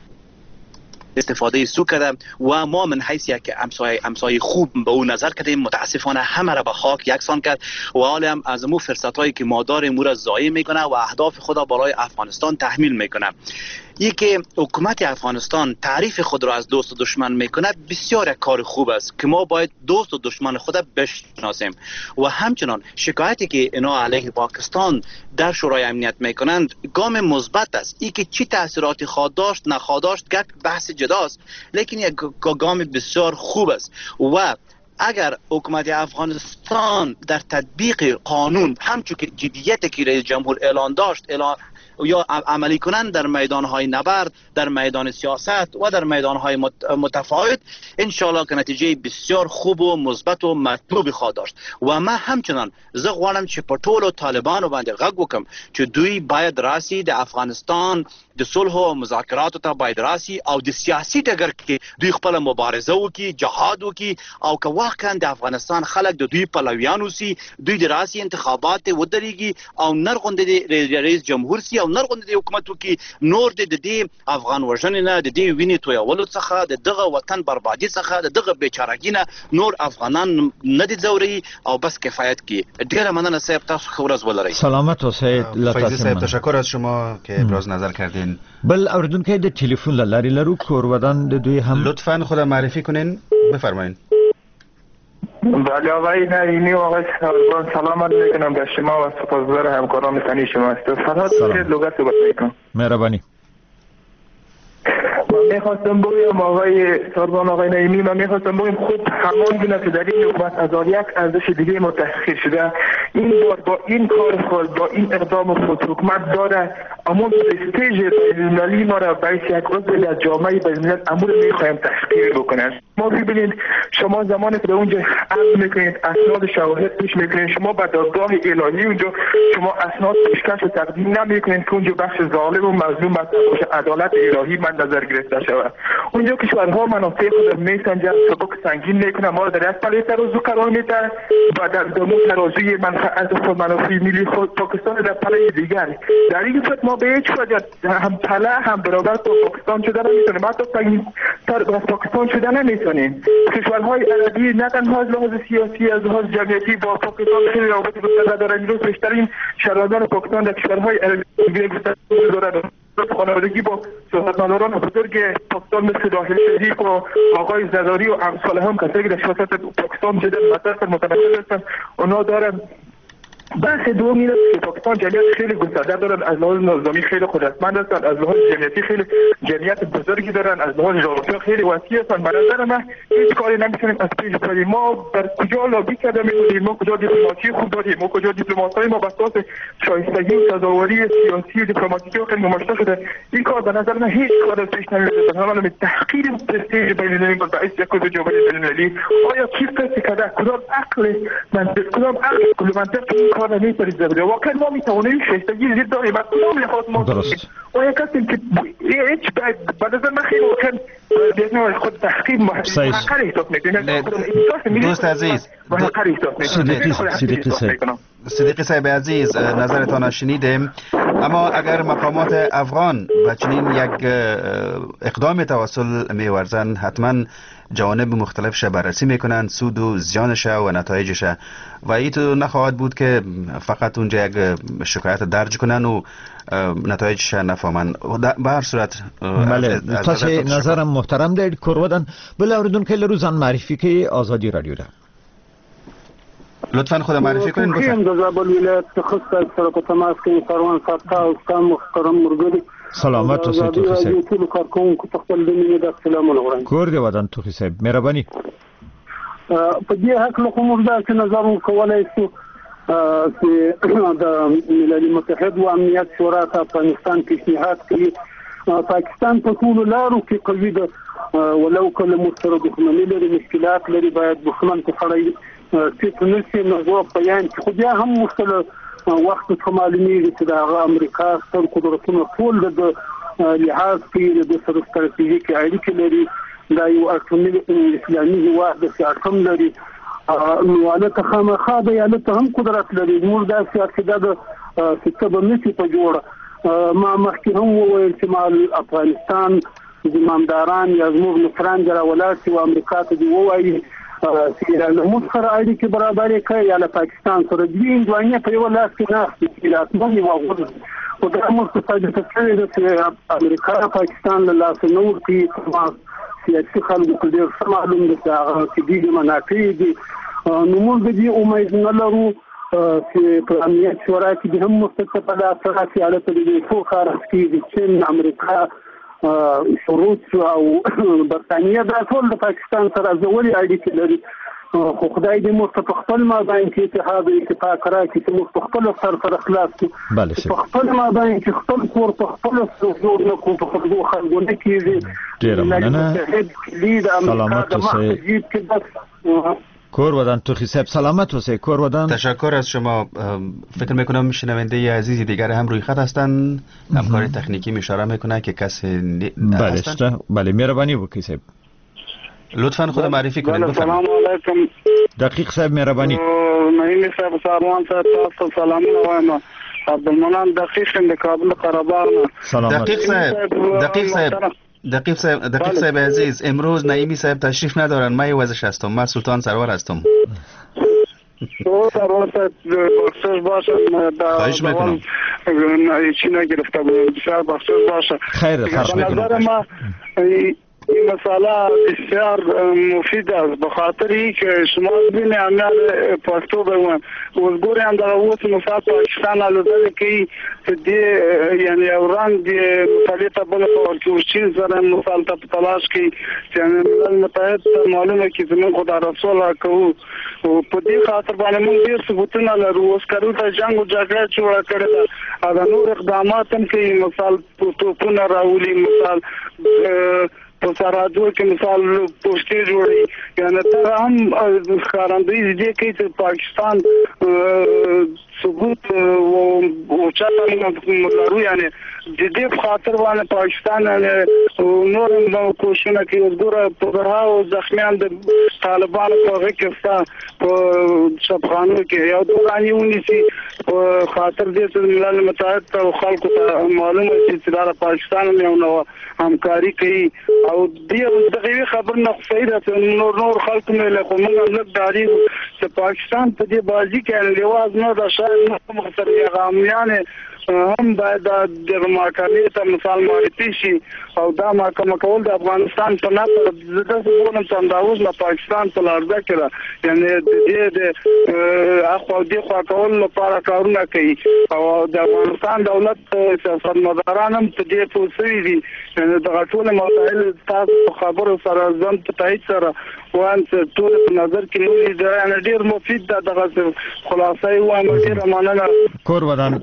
استفاده سو کرده و ما من حیث یک امسای خوب به او نظر کردیم. متاسفانه همه را به خاک یکسان کرد و حالا هم از مو فرصتایی که ما داریم او را ضایع میکنه و اهداف خود بالای افغانستان تحمیل میکنه. یکی حکومت افغانستان تعریف خود را از دوست و دشمن میکنه بسیار یک کار خوب است که ما باید دوست و دشمن خود بشناسیم و همچنان شکایتی که اینا علیه پاکستان در شورای امنیت میکنند گام مثبت است. این که چی تاثیراتی خواهد داشت نخواهد داشت بحث جداست، لیکن یک گام بسیار خوب است و اگر حکومت افغانستان در تطبیق قانون همچون که جدیتی که رئیس جمهور اعلان داشت یا عملی کنند در میدانهای نبرد، در میدان سیاست و در میدانهای متفاوت، انشالله که نتیجه بسیار خوب و مثبت و مطلوبی خواهد داشت. و ما همچنان زه غواړم چې په ټولو طالبانو باندې غږ وکم چې دوی باید راسي د افغانستان د صلح او مذاکراتو ته باید راسي او د سیاسي ډګر کې دوی خپل مبارزه وکړي، جهاد وکړي او که واقعا د افغانستان خلک د دوی پلویان وسی، دوی د راسي انتخابات ودرېږي او نرغوندې د رئیس جمهور سي او نرغوندې د حکومت وکړي، نور د دې افغان وژنې نه، د دې وینې تویولو څخه، د دغه وطن بربادي څخه، د دغه بیچارګي نه نور افغانان نه دي ځوري او بس کفایت کی. ډیره مننه صاحب، تاسو ښه ورځ ولرئ.
سلامت اوسئ.
فیضی صاحب تشکر از شما که ابراز نظر کردین.
بل اوریدونکو د ټلیفون لارې لرو کورودان د دوی هم
لطفاً خودم معرفی کنین، بفرمایید.
بله آقای نعیمی و آقای سربان سلام میکنم به شما و سپاسگزار همکاران تنی شما است. فقط لغت صحبت میکنم.
مهربانی.
من میخواستم بگویم آقای سربان، آقای نعیمی، من میخواستم بگویم خود همان گونه که در این حکومت از یک ارزش دیگه متأخر شده این بار با این کار خود، با این اقدام خود حکومت داره اما پرستیژ بین‌المللی ما را باعث یک عضو از جامعه بین‌الملل امور میخوایم تحقیر بکنه. ما ببینید شما زمانی که به اونجا عمل میکنید اسناد شواهد پیش میکنید، شما به دادگاه الهی اونجا شما اسناد پیشکش و تقدیم نمیکنید که اونجا بخش ظالم و مظلوم مطرح باشه، عدالت الهی من نظر گرفته شود. اونجا کشورها منافع خود میسنجن، سبک سنگین میکنه، ما را در یک پله ترازو قرار میده و در دمو ترازوی منفعت خود منافع ملی خود پاکستان در پله دیگر. در این صورت ما به هیچ وجه هم پله هم برابر با پاکستان شده نمیتونیم، حتی تر از پاکستان شده نمیتونیم. کشورهای عربی نه تنها از لحاظ سیاسی از لحاظ جمعیتی با پاکستان خیلی رابطه گسترده دارند. امروز بیشترین شهروندان پاکستان در کشورهای عربی گسترده دارند. خانوادگی با سیاستمداران بزرگ پاکستان مثل راحل شریف و آقای زرداری و امثال هم کسایی که در سیاست پاکستان جدا متمثل هستند، اونا دارن. بحث دوم اینه که پاکستان جمعیت خیلی گسترده دارن، از لحاظ نظامی خیلی قدرتمند هستند، از لحاظ جمعیتی خیلی جمعیت بزرگی دارن، از لحاظ جغرافیا خیلی وسیع هستند. به نظر من هیچ کاری نمیتونیم از پیش ببریم. ما در کجا لابی کرده می‌کنیم، ما کجا دیپلماسی خوب داریم، ما کجا دیپلمات‌های ما بر اساس شایستگی و سزاواری سیاسی و دیپلماتیکی خیلی نمایشته شده. این کار به نظر من هیچ کار از پیش نمیره. به نظر من تحقیر پرستیژ بین‌المللی باعث یک عضو جامعه بین‌المللی. آیا کی فکر کرده کدام عقل این کار نمی‌کنه؟ واقعا ما میتوانیم شایستگی زیر داریم و کدام لحاظ ما
درست
و یک کسی که هیچ به نظر من خیلی واقعا بی‌نوع خود تحقیر محقر احساس میکنیم.
دوست عزیز صدیقی صاحب عزیز، نظرتان شنیدیم، اما اگر مقامات افغان و چنین یک اقدام توسل می‌ورزند حتما جوانب مختلفش بررسی میکنن، سود و زیانش و نتایجش، و ایتو نخواهد بود که فقط اونجا یک شکایت درج کنن و نتایجش نفهمن. به هر صورت
بله، تاسو نظرم محترم دی کورودن. بل اوریدونکو له روزان معرفي کوي آزادی رادیو ده.
لطفا خود معرفی کنین.
خیم د زابل ولایت څخه سره په تماس کې کاروان ساته او ستاسو محترم مرګري
سلامت اوسئ توخی صاحب.
ټول کارکونکو په خپل دمه د سلام علیکم.
کور دی ودان توخی صاحب، مهرباني.
په دې حق له کوم ځای چې نظر وکولای شو چې د ملل متحد او امنیت شورا ته افغانستان پیشنهاد کوي پاکستان په ټول لارو کې قوي ده، ولو کله مستره دښمنۍ لري، مشکلات لري، باید دښمن ته خړای چې نشي نو بیان خو بیا هم مستله وخت څخه معلومیږي چې د امریکا ستر قدرتونو ټول د لحاظ کې د سره ستراتیژیک اړیکې لري، دا یو اټومي اسلامي هیواد د سیاست لري، نو البته خامخا د یالته هم قدرت لري. موږ دا سیاست د سیستم نشي په جوړه ما مخکې هم وویل چې مال افغانستان زمامداران یا زموږ مشران جره ولات او امریکا ته دی وایي چې له موږ سره اړیکې برابرې کوي یا له پاکستان سره دوی ځواني په یو لاس کې ناست چې راتلونکي واغوي او دا موږ ته څه کوي چې امریکا پاکستان له لاس نور کې سیاسي خلکو کې ډېر څه معلوم دي چې هغه چې دي منافع دي. نو موږ دې امید نه لرو چې په امنیت شورا کې هم مستقبل اثرات یاله ته دي څو کار کوي چې امریکا روس او برتانیه دا ټول د پاکستان سره ځولي اړیکې لري، خو خدای دې موږ په خپل مابین کې اتحاد او اتفاق راکړي چې موږ په خپل سر سره خلاص کړو، په خپل مابین کې خپل کور په خپل جوړ نه کوو، په خپل خلکو نه کېږي.
ډېره مننه، سلامت اوسئ. کور ودان توخی صاحب، سلامت اوسئ. کور ودان،
تشکر از شما. فکر میکنم شنونده عزیزی دیگر هم روی خط هستن، همکار تکنیکی اشاره میکنه که کسی
هستن. بله مهربانی وکړئ صاحب،
لطفا خود معرفی کنید.
سلام علیکم.
دقیق صاحب مهربانی.
نعیم صاحب ساروان صاحب تاسو سلامونه وایم. عبدالمنان دقیق د کابل قره‌باغ.
سلامت.
دقیق صاحب عزیز، امروز نعیمی صاحب تشریف ندارن، من وزش هستم، من سلطان سرور هستم.
سرور صاحب بخشش باشه،
خواهش میکنم.
چی نگرفته بود، بسیار بخشش باشه.
خیر، خواهش میکنم.
نظر ما این مسئله بسیار مفید است به خاطری که شما ببینید امیال پښتو به وګورئ هم دا اوس مثال پاکستان الوزل کې دې یعنی اوران دې مثال ته بل په چین سره مثال ته تلاش کې چې ملل متحد معلومه کې زموږ خدای رسول کوو او په دې خاطر باندې موږ ډیر ثبوتونه لرو اوس کارو ته جنگ او جګړه جوړه کړې ده دا نور اقدامات هم کوي مثال توپونه راولي مثال په سرحدو کې مثال پوسټې جوړي یعنی ته هم خارندوی دي چې پاکستان ثبوت او چاته ملارو یعنی د دې خاطر باندې پاکستان نور هم کوششونه کوي وګوره په برهاو زخمیان د طالبانو په غږ په شبخانو کې یو دوراني ونیسي په خاطر دې چې ملل متحد او خلکو ته معلومه چې د پاکستان یو نو همکاري کوي او دغه خبر نه خفیده نور خلک مې له کومه لږ داري چې پاکستان په دې بازي کې لواز نه د شاید مختصر غامیان هم باید د محکمې ته مثال معرفي شي او دا محکمه کول د افغانستان په نه د زبون څنداوز له پاکستان په لارځه کې یعنی د اخو د خو کول لپاره کارونه کوي او د افغانستان دولت سیاستمداران هم په دې پوسوي دي یعنی د ټول مسایل تاسو خبرو سره ځم ته تایید سره وان ټول په نظر کې نیولې ده یعنی ډیر مفید ده دغه خلاصه و ډیر مننه
کور ودان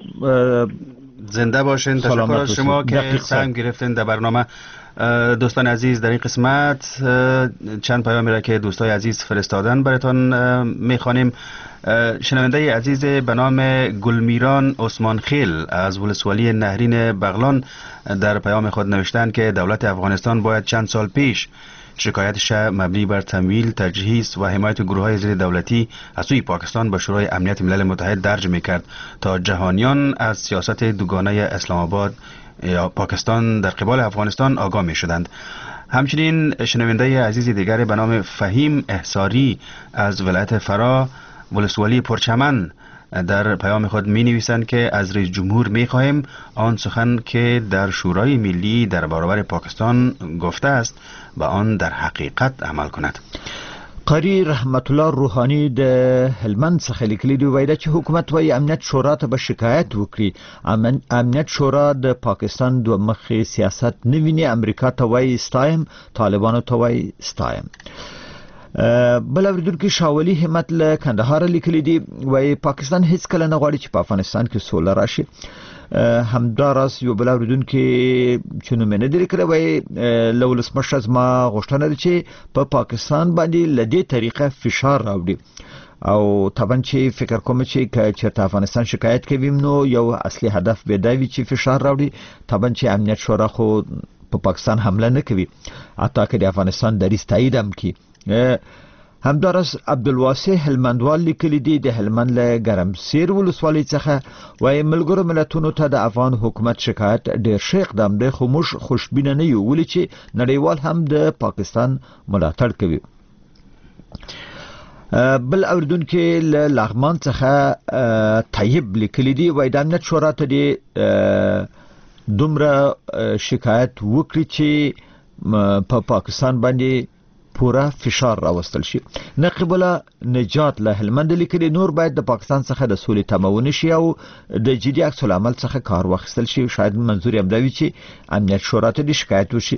زنده باشین. تشکر از شما که سهم گرفتین در برنامه. دوستان عزیز در این قسمت چند پیامی را که دوستای عزیز فرستادن براتون میخوانیم. شنونده عزیز به نام گلمیران عثمان خیل از ولسوالی نهرین بغلان در پیام خود نوشتند که دولت افغانستان باید چند سال پیش شکایتش مبنی بر تمویل، تجهیز و حمایت گروه‌های ضد دولتی از سوی پاکستان به شورای امنیت ملل متحد درج می‌کرد تا جهانیان از سیاست دوگانه اسلام آباد یا پاکستان در قبال افغانستان آگاه می‌شدند. همچنین شنونده عزیز دیگر به نام فهیم احصاری از ولایت فرا ولسوالی پرچمن در پیام خود می نویسند که از رئیس جمهور می خواهیم آن سخن که در شورای ملی در برابر پاکستان گفته است و آن در حقیقت عمل کند.
قاری رحمت الله روحانی د هلمند څخه لیکلي دی وایي چې حکومت وايي امنیت شورا ته به شکایت وکړي. امنیت شورا د پاکستان دوه مخې سیاست نه ویني. امریکا ته وايي ستایم، طالبانو ته وايي ستایم. بل اوریدونکو شاولی همت له کندهار لیکلی دی وای پاکستان هیڅ کله نه غواړي چې په افغانستان کې سوله راشي. همداراز یو بل اوریدونکو چې نو منه دی کړی وای لولس مشز ما غوښتنه چې په پاکستان باندې لدې طریقه فشار راوړي او طبعا چې فکر کوم چې چېرته افغانستان شکایت کوي نو یو اصلي هدف به دا وي چې فشار راوړي. طبعا چې امنیت شورا خو په پاکستان حمله نه کوي حتی که د افغانستان دریځ تایید هم کوي. همدارس عبدالواسع هلمندوال لیکلی دی د هلمند له ګرمسیر ولسوالۍ څخه وایي ملګرو ملتونو ته د افغان حکومت شکایت ډیر ښه اقدام دی خو موږ خوشبینه نه یو ولې چې نړیوال هم د پاکستان ملاتړ کوي. بل اوریدونکو له لغمان څخه طیب لیکلی دی وایي د امنیت شورا ته دی دومره شکایت وکړي چې په پاکستان باندې پورا فشار راوستل شي. نقیب الله نجات له هلمند لیکلي نور باید د پاکستان څخه د سولې تمون شي او د جدي عکس العمل څخه کار واخیستل شي. شاید منظور هم دا وي چې امنیت شورا ته د شکایت وشي.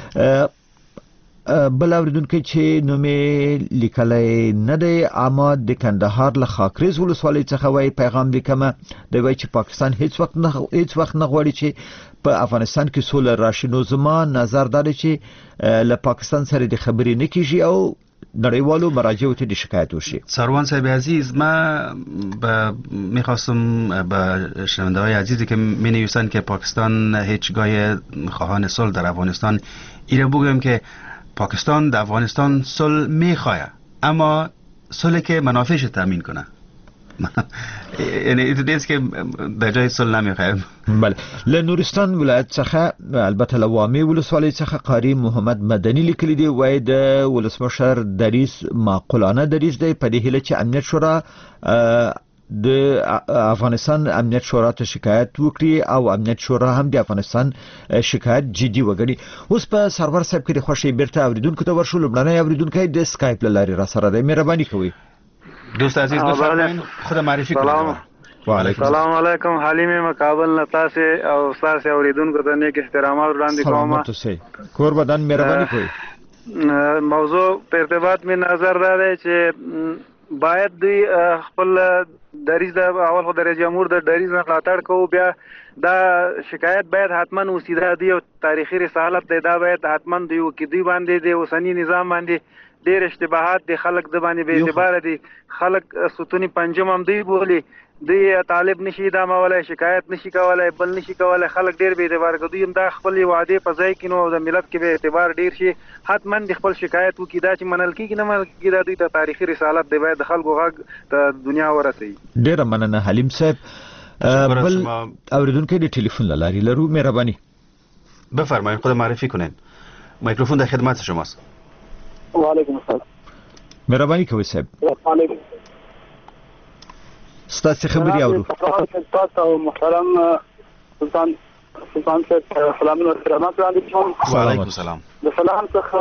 بل اوریدونکو چې نومې لیکلی نه دی اما د کندهار له خاکریز ولسوالۍ څخه وایي پیغام لیکمه دی وایي چې پاکستان هیڅ وخت نه غواړي چې په افغانستان کې سوله راشي. نو زما نظر دا دی چې له پاکستان سره د خبرې نه کیږي او نړیوالو مراجعو ته د شکایت وشي.
سروان صاحب عزیز ما میخواستم به شنونده های عزیزی که می نویسند که پاکستان هیچگاه خواهان صلح در افغانستان ایره بگویم که پاکستان در افغانستان صلح میخواه اما صلح که منافعش تامین کنه یعنی ایت که به جای صلح نمیخواه.
بله له نورستان ولایت څخه البته لوامي ولسوالۍ څخه قاری محمد مدني لیکلی دی وای د ولسمشر دریس معقولانه دریس دی په دې هله چې امنیت شورا د افغانستان امنیت شورا ته شکایت وکړي او امنیت شورا هم د افغانستان شکایت جدي وګڼي. اوس په سرور صاحب کې د خوشي بیرته اوریدونکو ته ورشو. لومړنی اوریدونکو د اسکایپ لاري را سره دی. مهرباني کوئ
دوست عزیز بفرمایید خود معرفی کنید.
سلام علیکم. حلیم مقابل نتا سے او استاد سے اوریدونکو ته نیک احترامات وړاندې کوم.
سلامت اوسئ. کور بدن مهرباني کوئ.
موضوع په ارتباط می نظر دا دی چې باید دوی خپل دریځ د اول خو د رئیس جمهور د دریځ نه ملاتړ کوو. بیا دا شکایت باید حتما وسیده دی او تاریخي رسالت دی. دا باید حتما دوی وکړي باندې د اوسنی نظام باندې ډېر اشتباهات دي. خلک د باندې بې اعتباره دي. خلک ستونی پنجم هم دوی بولي. دوی طالب نشي دامولای، شکایت نشي کولای، بل نشي کولای. خلک ډېر بې اعتباره کوي. دوی هم دا خپل وعده په ځای کې نو د ملت کې به اعتبار ډېر شي. حتما د خپل شکایت وکړي. دا چې منل کېږي نه منل کېږي دا دوی ته تاریخي رسالت دی. باید د خلکو غږ ته دنیا ورسوي.
ډېره مننه حلیم صاحب. بل اوریدونکو د ټلیفون له لارې لرو. مهرباني
بفرمایید خود معرفی کنید. میکروفون در خدمت شماست.
وعلیکم السلام.
مهرباني کوئ صاحب.
وعلیکم.
ستاسو خبري اورو.
تاسو محترم سلطان صاحب سلام علیکم.
وعلیکم السلام.
د سلام څخه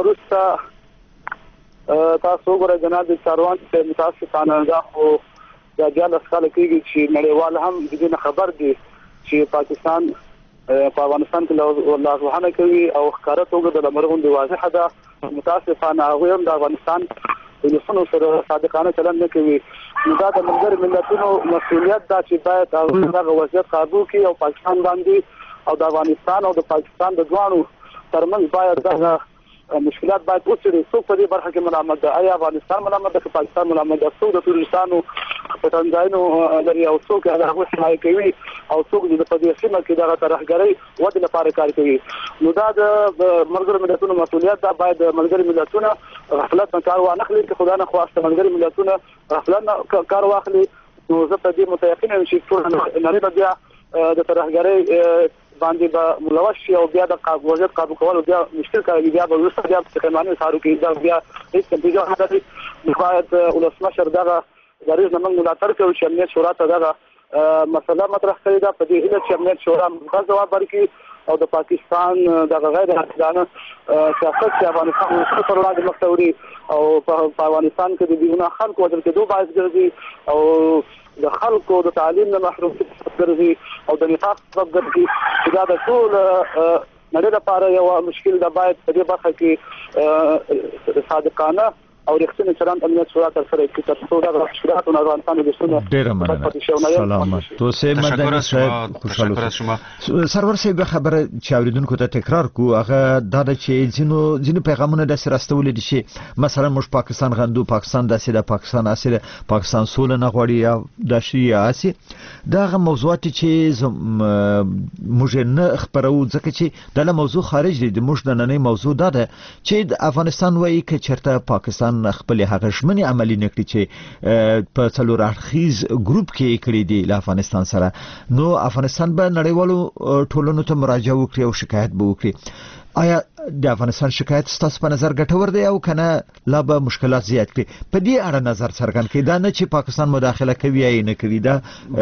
وروسته تاسو وګورئ جناب چاروان چې متاسفانه دا خو د جالس خلک کېږي چې نړیوال هم د دې خبر دي چې پاکستان په افغانستان کې والله سبحانه کوي او ښکارا توګه د مرغوندي واضحه ده. متاسفانه هغه هم د افغانستان د نسونو سره صادقانه چلند نه کوي. نو دا د ملګرو ملتونو مسؤلیت دا چې باید هغه دغه وضعیت قابو کړي او پاکستان باندې او د افغانستان او د پاکستان د دوانو ترمنځ باید دغه مشکلات باید وڅېړي. څوک په دې برخه کې ملامت ده؟ آیا افغانستان ملامت ده که پاکستان ملامت ده؟ څوک د ټوریستانو پټنځایونو لري او څوک هغه حمایت کوي او څوک د په دې سیمه کې دغه ترهګرۍ ودې لپاره کار کوي؟ نو دا د ملګرو ملتونو مسؤلیت ده. باید ملګرو ملتونه غفلت نه کار وانخلي. که خدای نه خواسته ملګرو ملتونه غفلت نه کار واخلي نو زه په دې متيقن یم چې ټول نړۍ بیا د ترهګرۍ باندې به ملوث شي او بیا د وضعیت قابو کول بیا مشکل کوي. بیا به وروسته بیا قانوني سارو کې دا بیا هیڅ نتیجه نه لري. باید ولسمشر دغه دریځ نه موږ ملاتړ کوو چې امنیت شورا ته دغه مسله مطرح کړې ده. په دې هیله چې امنیت شورا مثبت ځواب ورکړي او د پاکستان دغه غیر عادلانه سیاست چې افغانستان ورسره پر وړاندې مخ ته وړي او په افغانستان کې د بیرونه خلکو وژل کېدو باعث ګرځي او د خلکو د تعلیم نه محروم ګرځي او د نفاق سبب ګرځي. دا د ټول نړۍ لپاره یو مشکل ده. باید په دې برخه کې صادقانه او رښتینی چلند امنیت شورا تر سره کړي تر څو دغه مشکلات او افغانستان د سونه
ډېره مننه. سلامت. توسه مدني صاحب خوشاله شوم. سرور صاحب خبره چې اوریدونکو ته تکرار کو هغه دا چې ځینو پیغامونه د سرستول دي چې مثلا موږ پاکستان غندو، پاکستان داسې د پاکستان اصله پاکستان سول نه غوړي یا د شي اسی دغه موضوعات چې موږ نه خبرو ځکه چې د موضوع خارج دي. د موږ د نننۍ موضوع دا ده چې د افغانستان وایي چې چرته پاکستان خپل هغه ژمنې عملي نکړي چې په څلور اړخیز ګروپ کې کړی دی له افغانستان سره. نو افغانستان به نړیوالو ټولنو ته مراجعه وکړي او شکایت به وکړي. آیا د افغانستان شکایت ستاسو په نظر ګټور دی او کنه لا به مشکلات زیات کړي؟ په دې اړه نظر څرګند کړئ. دا نه چې پاکستان مداخله کوي یا نه کوي. دا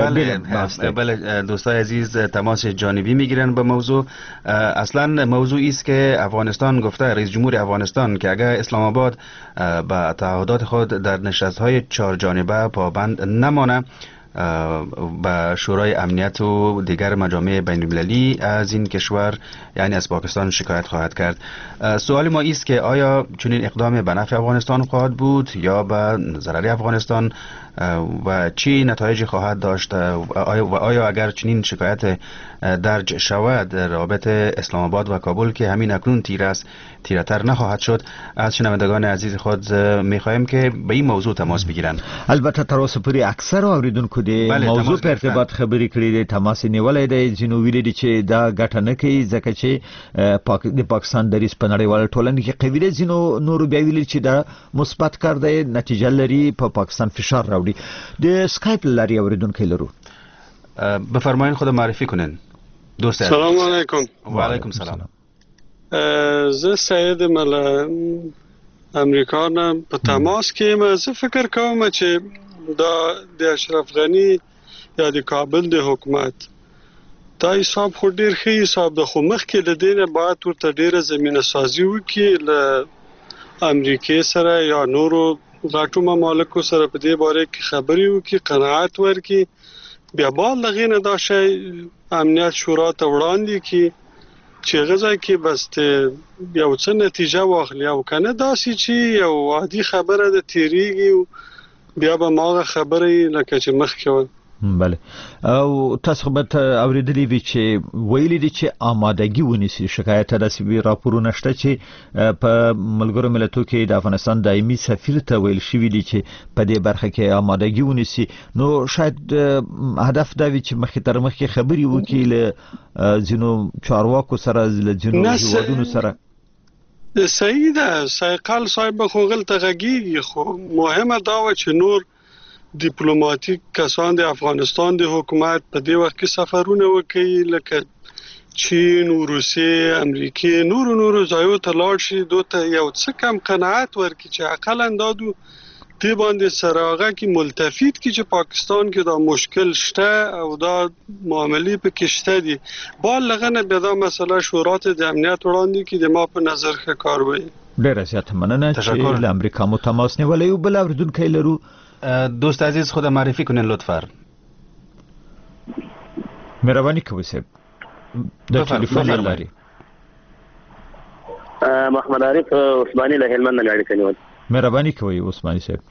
بله دوستای عزیز تماس جانبی میگیرن به موضوع. اصلا موضوع است که افغانستان گفته رئیس جمهور افغانستان که اگر اسلام آباد به تعهدات خود در نشست‌های 4 جانبه پابند نمانه به شورای امنیت و دیگر مجامع بین المللی از این کشور یعنی از پاکستان شکایت خواهد کرد. سوال ما است که آیا چنین اقدام به نفع افغانستان خواهد بود یا به ضرر افغانستان و چی نتایجی خواهد داشت و آیا اگر چنین شکایت درج شود رابط اسلام آباد و کابل که همین اکنون تیره‌تر نخواهد شد؟ از شنوندگان عزیز خود می‌خواهیم که به این موضوع تماس بگیرند.
البته تر اوسه پورې اکثر اوریدونکو د موضوع په ارتباط خبرې کړې دي. تماس نیولای دی. ځینو ویلي دي چې دا ګټه نه کوي ځکه چې د پاکستان دریځ په نړیواله ټولنه کې قوي دی. ځینو نور بیا ویلي چې دا مثبت کار دی، نتیجه لري، په پاکستان فشار راوړي. د اسکایپ لاري اوریدونکو لرو.
بفرمایید خود معرفی کنین. دوست
سلام علیکم.
و علیکم سلام.
زه سید مل امریکا نه په تماس کې زه فکر کوم چې د اشرف غنی یا د کابل د حکومت دا حساب خو ډیر ښه حساب د خو مخکې د دینه بعد ورته ډیره زمينه سازي وکړي ل امریکای سره یا نورو غاټو ممالکو سره په دې باره کې خبري وکړي قناعت ورکړي بیا بال لغینه دا شی امنیت شورا ته وړاندې کی چې غزا کې بس ته یو څه نتیجه واخلي او کنه داسې چې یو عادي خبره د تیریږي بیا به ماغه خبره لکه چې مخکې و
بله او تاسو به اوریدلی وی چې ویلي دي چې آمادګي ونیسي شکایت رسمي راپورونه شته چې په ملګرو ملتونو کې د افغانستان دایمي سفیر ته ویل شوی دي چې په دې برخه کې آمادګي ونیسي نو شاید هدف دا وي چې مخکې تر مخکې خبري وکړي له ځینو چارواکو سره له ځینو هیوادونو سره
صحیح ده سایقال صاحب خو غلطه غږیږي خو مهمه دا و چې نور ډیپلوماټیک کسان د افغانستان د حکومت په دې وخت کې سفرونه وکړي لکه چین، روسیه، امریکا نور ځایو ته لاړ شي دوته یو څه کم قناعت ورکړي چې عقل اندادو دې باندې سراغه کې ملتفت کې چې پاکستان کې دا مشکل شته او دا معاملې په کې شته دي بال لغنه به دا مسله شورا ته د امنیت وړاندې کې د ما په نظر ښه کار وي
ډیره زیاته مننه چې له امریکا مو تماس نیولې او بل اوریدونکو لرو
دوست عزیز خود معرفی کنین لطفا
مهربانی کوئ صاحب د ټلیفون لاري
محمد عارف عثماني له هلمند نه اړیکه نیول
مهربانی کوئ عثماني صاحب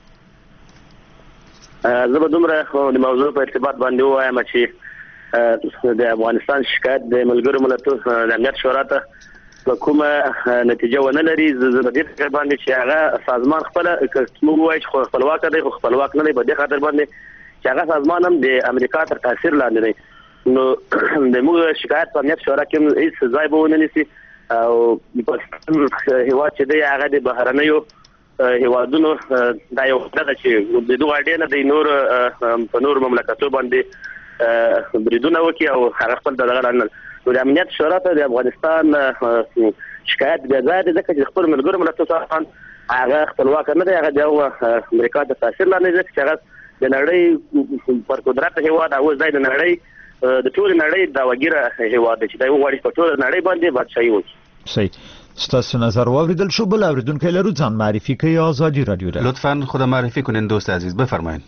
زه به دومره د موضوع په ارتباط باندې وایم چې د افغانستان شکایت د ملګرو ملتونو د امنیت شورا ته کومه نتیجه ونه لري زه د دې باندې چې هغه سازمان خپل موږ وایو چې خپلواک دی خو خپلواک نه دی په دې خاطر باندې چې هغه سازمان هم د امریکا تر تاثیر لاندې دی نو د موږ شکایت په امنیت شورا کې هیڅ ځای به ونه نیسي او د پاکستان هیواد چې دی هغه د بهرنیو هیوادونو دا یو دغه چې د دوه اړین د نور په نور مملکتو باندې بریدونه وکړي او هغه خپل دغه نو د امنیت شورا ته د افغانستان شکایت بیا ځای دی ځکه چې خپل ملګرو ملتونو څخه هغه خپلواک نه دی هغه د امریکا د تاثیر لاندې دی چې هغه د نړۍ پر قدرت هیواد او ځای د نړۍ د ټول نړۍ دا وګیره هیواد دی چې دا وغواړي په ټول نړۍ باندې بادشاہي وکړي
صحیح ستاسو نظر واوریدل شو بل اوریدونکو لرو ځان معرفي کوي آزادی رادیو ده
لطفا خود معرفی کنین دوست عزیز بفرمایید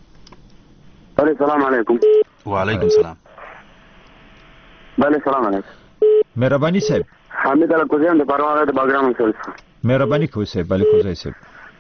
سلام علیکم
و علیکم سلام
بله سلام علیکم
مهربانی صاحب
حمید الکوزیان د پروانه د باګرام سره
مهربانی کوئ صاحب بله کوزای صاحب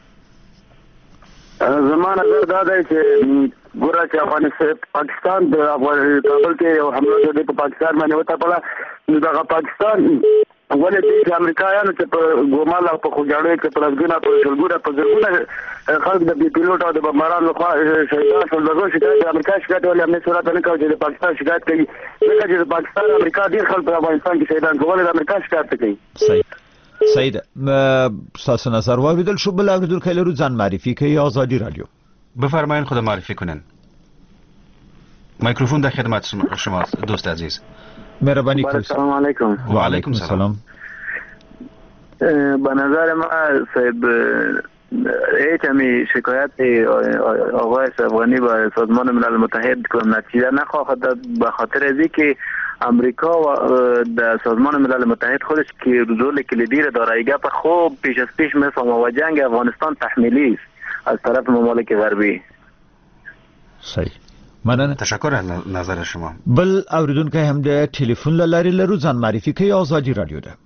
زمانه دا دی چې ګوره چې افغانستان پاکستان د کابل کې یو حمله د پاکستان باندې وته پړه نو دا پاکستان ولې د امریکایانو چې په ګومال او په خوګاړو کې په لګونه په شلګونه په زرګونه خلک د پیلوټ او د بمباران لخوا شهیدان شول دغه شکایت د امریکا شکایت ولې امنیت شورا ته نه کوي چې د پاکستان شکایت کوي ځکه چې د پاکستان امریکا ډیر خلک په افغانستان کې شهیدان کول د امریکا شکایت کوي
صحیح تاسو نظر واوریدل شو بل اوریدونکو لرو ځان معرفي کوي آزادی رادیو
بفرمایید خود معرفی کنین میکروفون در خدمت شماست دوست عزیز
مهربانی کنید سلام علیکم
و علیکم سلام
به نظر ما صاحب هیچ همی شکایت آقای افغانی با سازمان ملل متحد کنم نتیجه نخواهد داد به خاطر از اینکه امریکا و در سازمان ملل متحد خودش که رول کلیدی را داره گپ خوب پیش از پیش میفهمه و جنگ افغانستان تحمیلی است از طرف ممالک غربی
صحیح مننه
تشکر از نظر شما
بل اوریدونکو هم د ټلیفون لاري لرو ځان معرفي کوي آزادی رادیو ده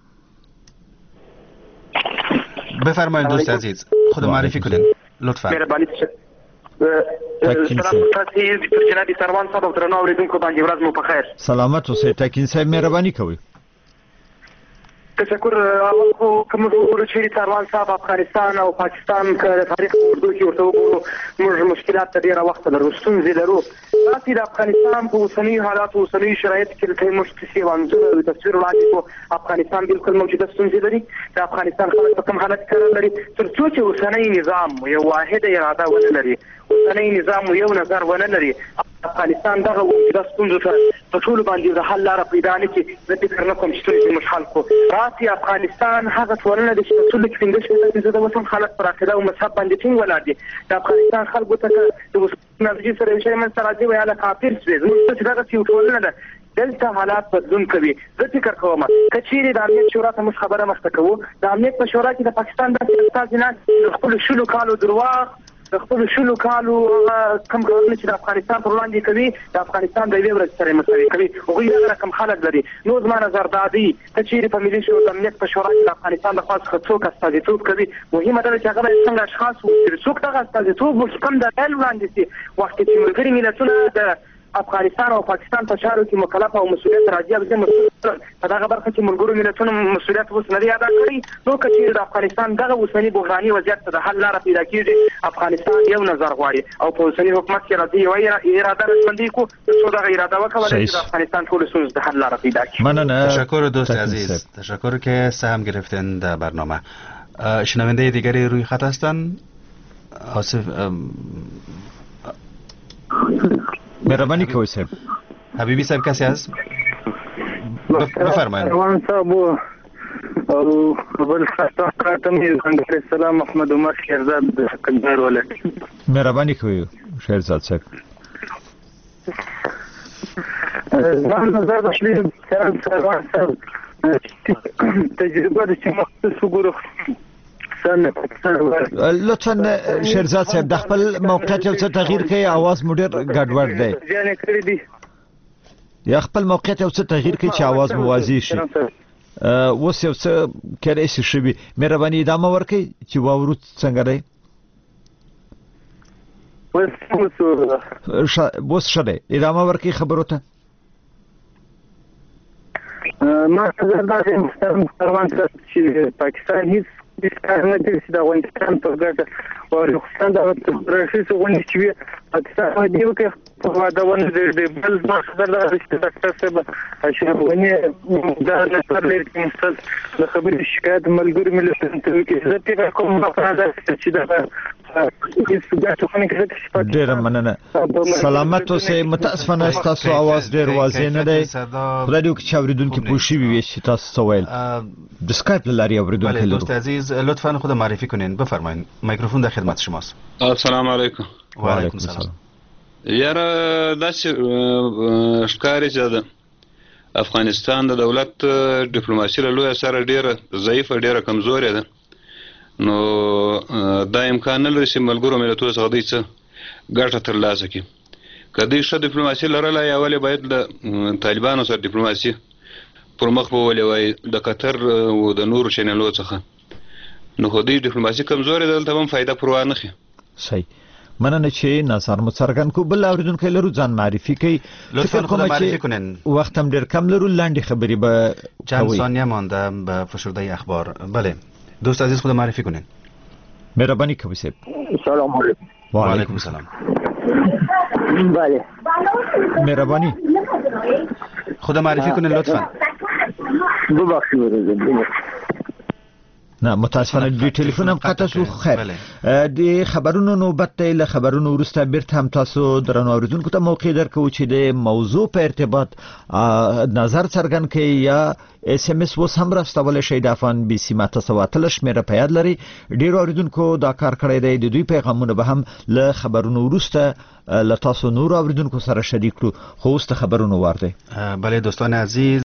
بفرمایید دوست عزیز خود معرفی کنید لطفا
مهربانی سلام تاسو جناب سروان صاحب درنو اوریدونکو باندې ورځ مو په خیر
سلامت اوسئ تکین صاحب مهرباني کوئ
تشکر اول خو کوم وګورو چې سروان صاحب افغانستان او پاکستان کې تاریخ اردو کې ورته وګورو موږ مشکلات ډیره وخت لرو ستونزې لرو تاسو د افغانستان په اوسنی حالات او اوسنی شرایط کې ته مشکل وانځور او تصویر وړاندې کو افغانستان بالکل موجوده ستونزې لري د افغانستان خلک په کوم حالت کې لري تر څو چې اوسنی نظام یو واحد اراده ونه لري اوسنی نظام یو نظر ونه لري افغانستان دغه
چې دا ستونزو ته په ټولو باندې د حل لاره پیدا نه کړي. زه فکر نه کوم چې ستونزې موږ حل کړو. راسي افغانستان هغه ټولنه ده چې په ټولو کې 15% د وطن خلک پر عقیده او مذهب باندې ټینګ ولاړ دي. د افغانستان خلکو ته د ټکنالوژي سره یو شی منځته راځي وایي هله کافر شوې. زموږ چې دغسې یو ټولنه ده دلته حالات بدلون کوي. زه فکر کوم که چیرې د امنیت شورا ته موږ خبره مخته کوو، د امنیت په شورا کې د پاکستان داسې استازي ناست د خپلو 20 کالو درواغ، د خپلو 20 کالو کوم کارونه چې د افغانستان پر وړاندې کوي د افغانستان د یوې ورځې سره مساوي کوي. هغوی دغه رقم خلک لري. نو زما نظر دا دی که چیرې په ملي شورا د امنیت په شورا کې د افغانستان د خوا څخه څوک استازیتوب کوي، مهمه دا ده چې هغه باید څنګه اشخاص وګوري، څوک دغه استازیتوب وکړي، کوم دلایل وړاندې شي. وخت چې ملګري ملتونه د افغانستان او پاکستان په چارو کې مکلف او مسؤلیت راځي، هغه مسؤل په دغه برخه کې ملګرو ملتونو مسؤلیت اوس نه دی ادا کړی. نو که چیرې د افغانستان دغه اوسني بحراني وضعیت ته د حل لاره پیدا کېږي، افغانستان یو نظر غواړي او په اوسني حکومت کې راځي یوه اراده رسمندي کړو چې دغه اراده وکولای شي د افغانستان ټولو ستونزو د حل لاره پیدا کړي.
ممنون. تشکر دوست عزیز، تشکر که سهم گرفتن در برنامه. شنونده دیگری روی خط هستند. آصف
مهربانی کوی صاحب.
حبیبی صاحب کسی هست؟ بفرمایید.
روان صاحب او بل خاطر کارتم علیه السلام محمد عمر شیرزاد کندهار ولایت.
مهربانی کوی شیرزاد صاحب.
زمان نظر داشلی روان صاحب تجربه چې مختص وګورو.
لطفا شیرزاد صاحب د خپل موقعیت یو څه تغییر کړئ، اواز مو ډېر ګډوډ دی. یا خپل موقعیت یو څه تغییر کړئ چې اواز مو واضح شي. اوس یو څه کېدای شي شوي. مهرباني ادامه ورکړئ چې واورو څنګه دی. اوس ښه دی، ادامه ورکړئ خبرو ته.
ما نظر دا دی محترم روان صاحب چې پاکستان هیڅ کار نه کوي چې د افغانستان په ګټه او افغانستان د راشي غونډې چې وي پاکستان باندې وکړي په واده ونه دی. بل ما خبر دا چې ډاکټر صاحب اشرف غني دا نه پرلې کې مستل د خبرې شکایت ملګری ملتونو ته وکړي. زه فکر کوم دا چې دا
ډېر مننه. سلامت اوسئ. متاسفانه ستاسو اواز ډېر واضح نه دی. خدای دې وکړي چې اورېدونکي پوه شوي وي چې تاسو څه ویل. د سکایپ له لارې اورېدونکي لرو.
دوست عزیز لطفا خود معرفی کنین. بفرمایید. میکروفون در خدمت شماست.
السلام علیکم.
و علیکم السلام.
یاره داسې ښکاري چې د افغانستان د دولت ډیپلوماسي له لویه سره ډېره ضعیفه، ډېره کمزورې ده. نو دا امکان نه لري چې ملګرو ملتونو څخه دوی څه ګټه ترلاسه کړي. که دوی ښه ډیپلوماسي لرلی، اول باید له طالبانو سره ډیپلوماسي پر مخ بولې وای د قطر او د نورو چینلو څخه. نو خو دوی ډیپلوماسي کمزورې ده، دلته هم فایده پروا نه خي.
صحیح. مننه چې نظر مو څرګند کو. بل اورېدونکی لرو، ځان معرفي کوي.
لطفا خود معرفی کنین.
وقت هم ډېر کم لرو، لنډې خبرې به
چند ثانیه مانده به فشرده اخبار. بله دوست عزیز خود معرفی کنین.
مهربانی کوی صاحب.
سلام علیکم.
و علیکم السلام.
بله
مهربانی
خود معرفی کنین لطفا.
ببخشید.
نه متاسفانه د ټلیفون هم قطع شو. خیر د خبرونو نوبت دی. له خبرونو وروسته بیرته هم تاسو درنو اوریدونکو ته موقع درکوو چې د موضوع په ارتباط نظر څرګند کړئ یا اس ام اس اوس هم راستولی شئ. د افغان بي سي ماته 1 شمیره په یاد لري. ډېرو اوریدونکو دا کار کړی دی. د دوی پیغامونه به هم له خبرونو وروسته له تاسو نورو اوریدونکو سره شریک کړو. خو اوس د خبرونو وار دی.
بله دوستان عزیز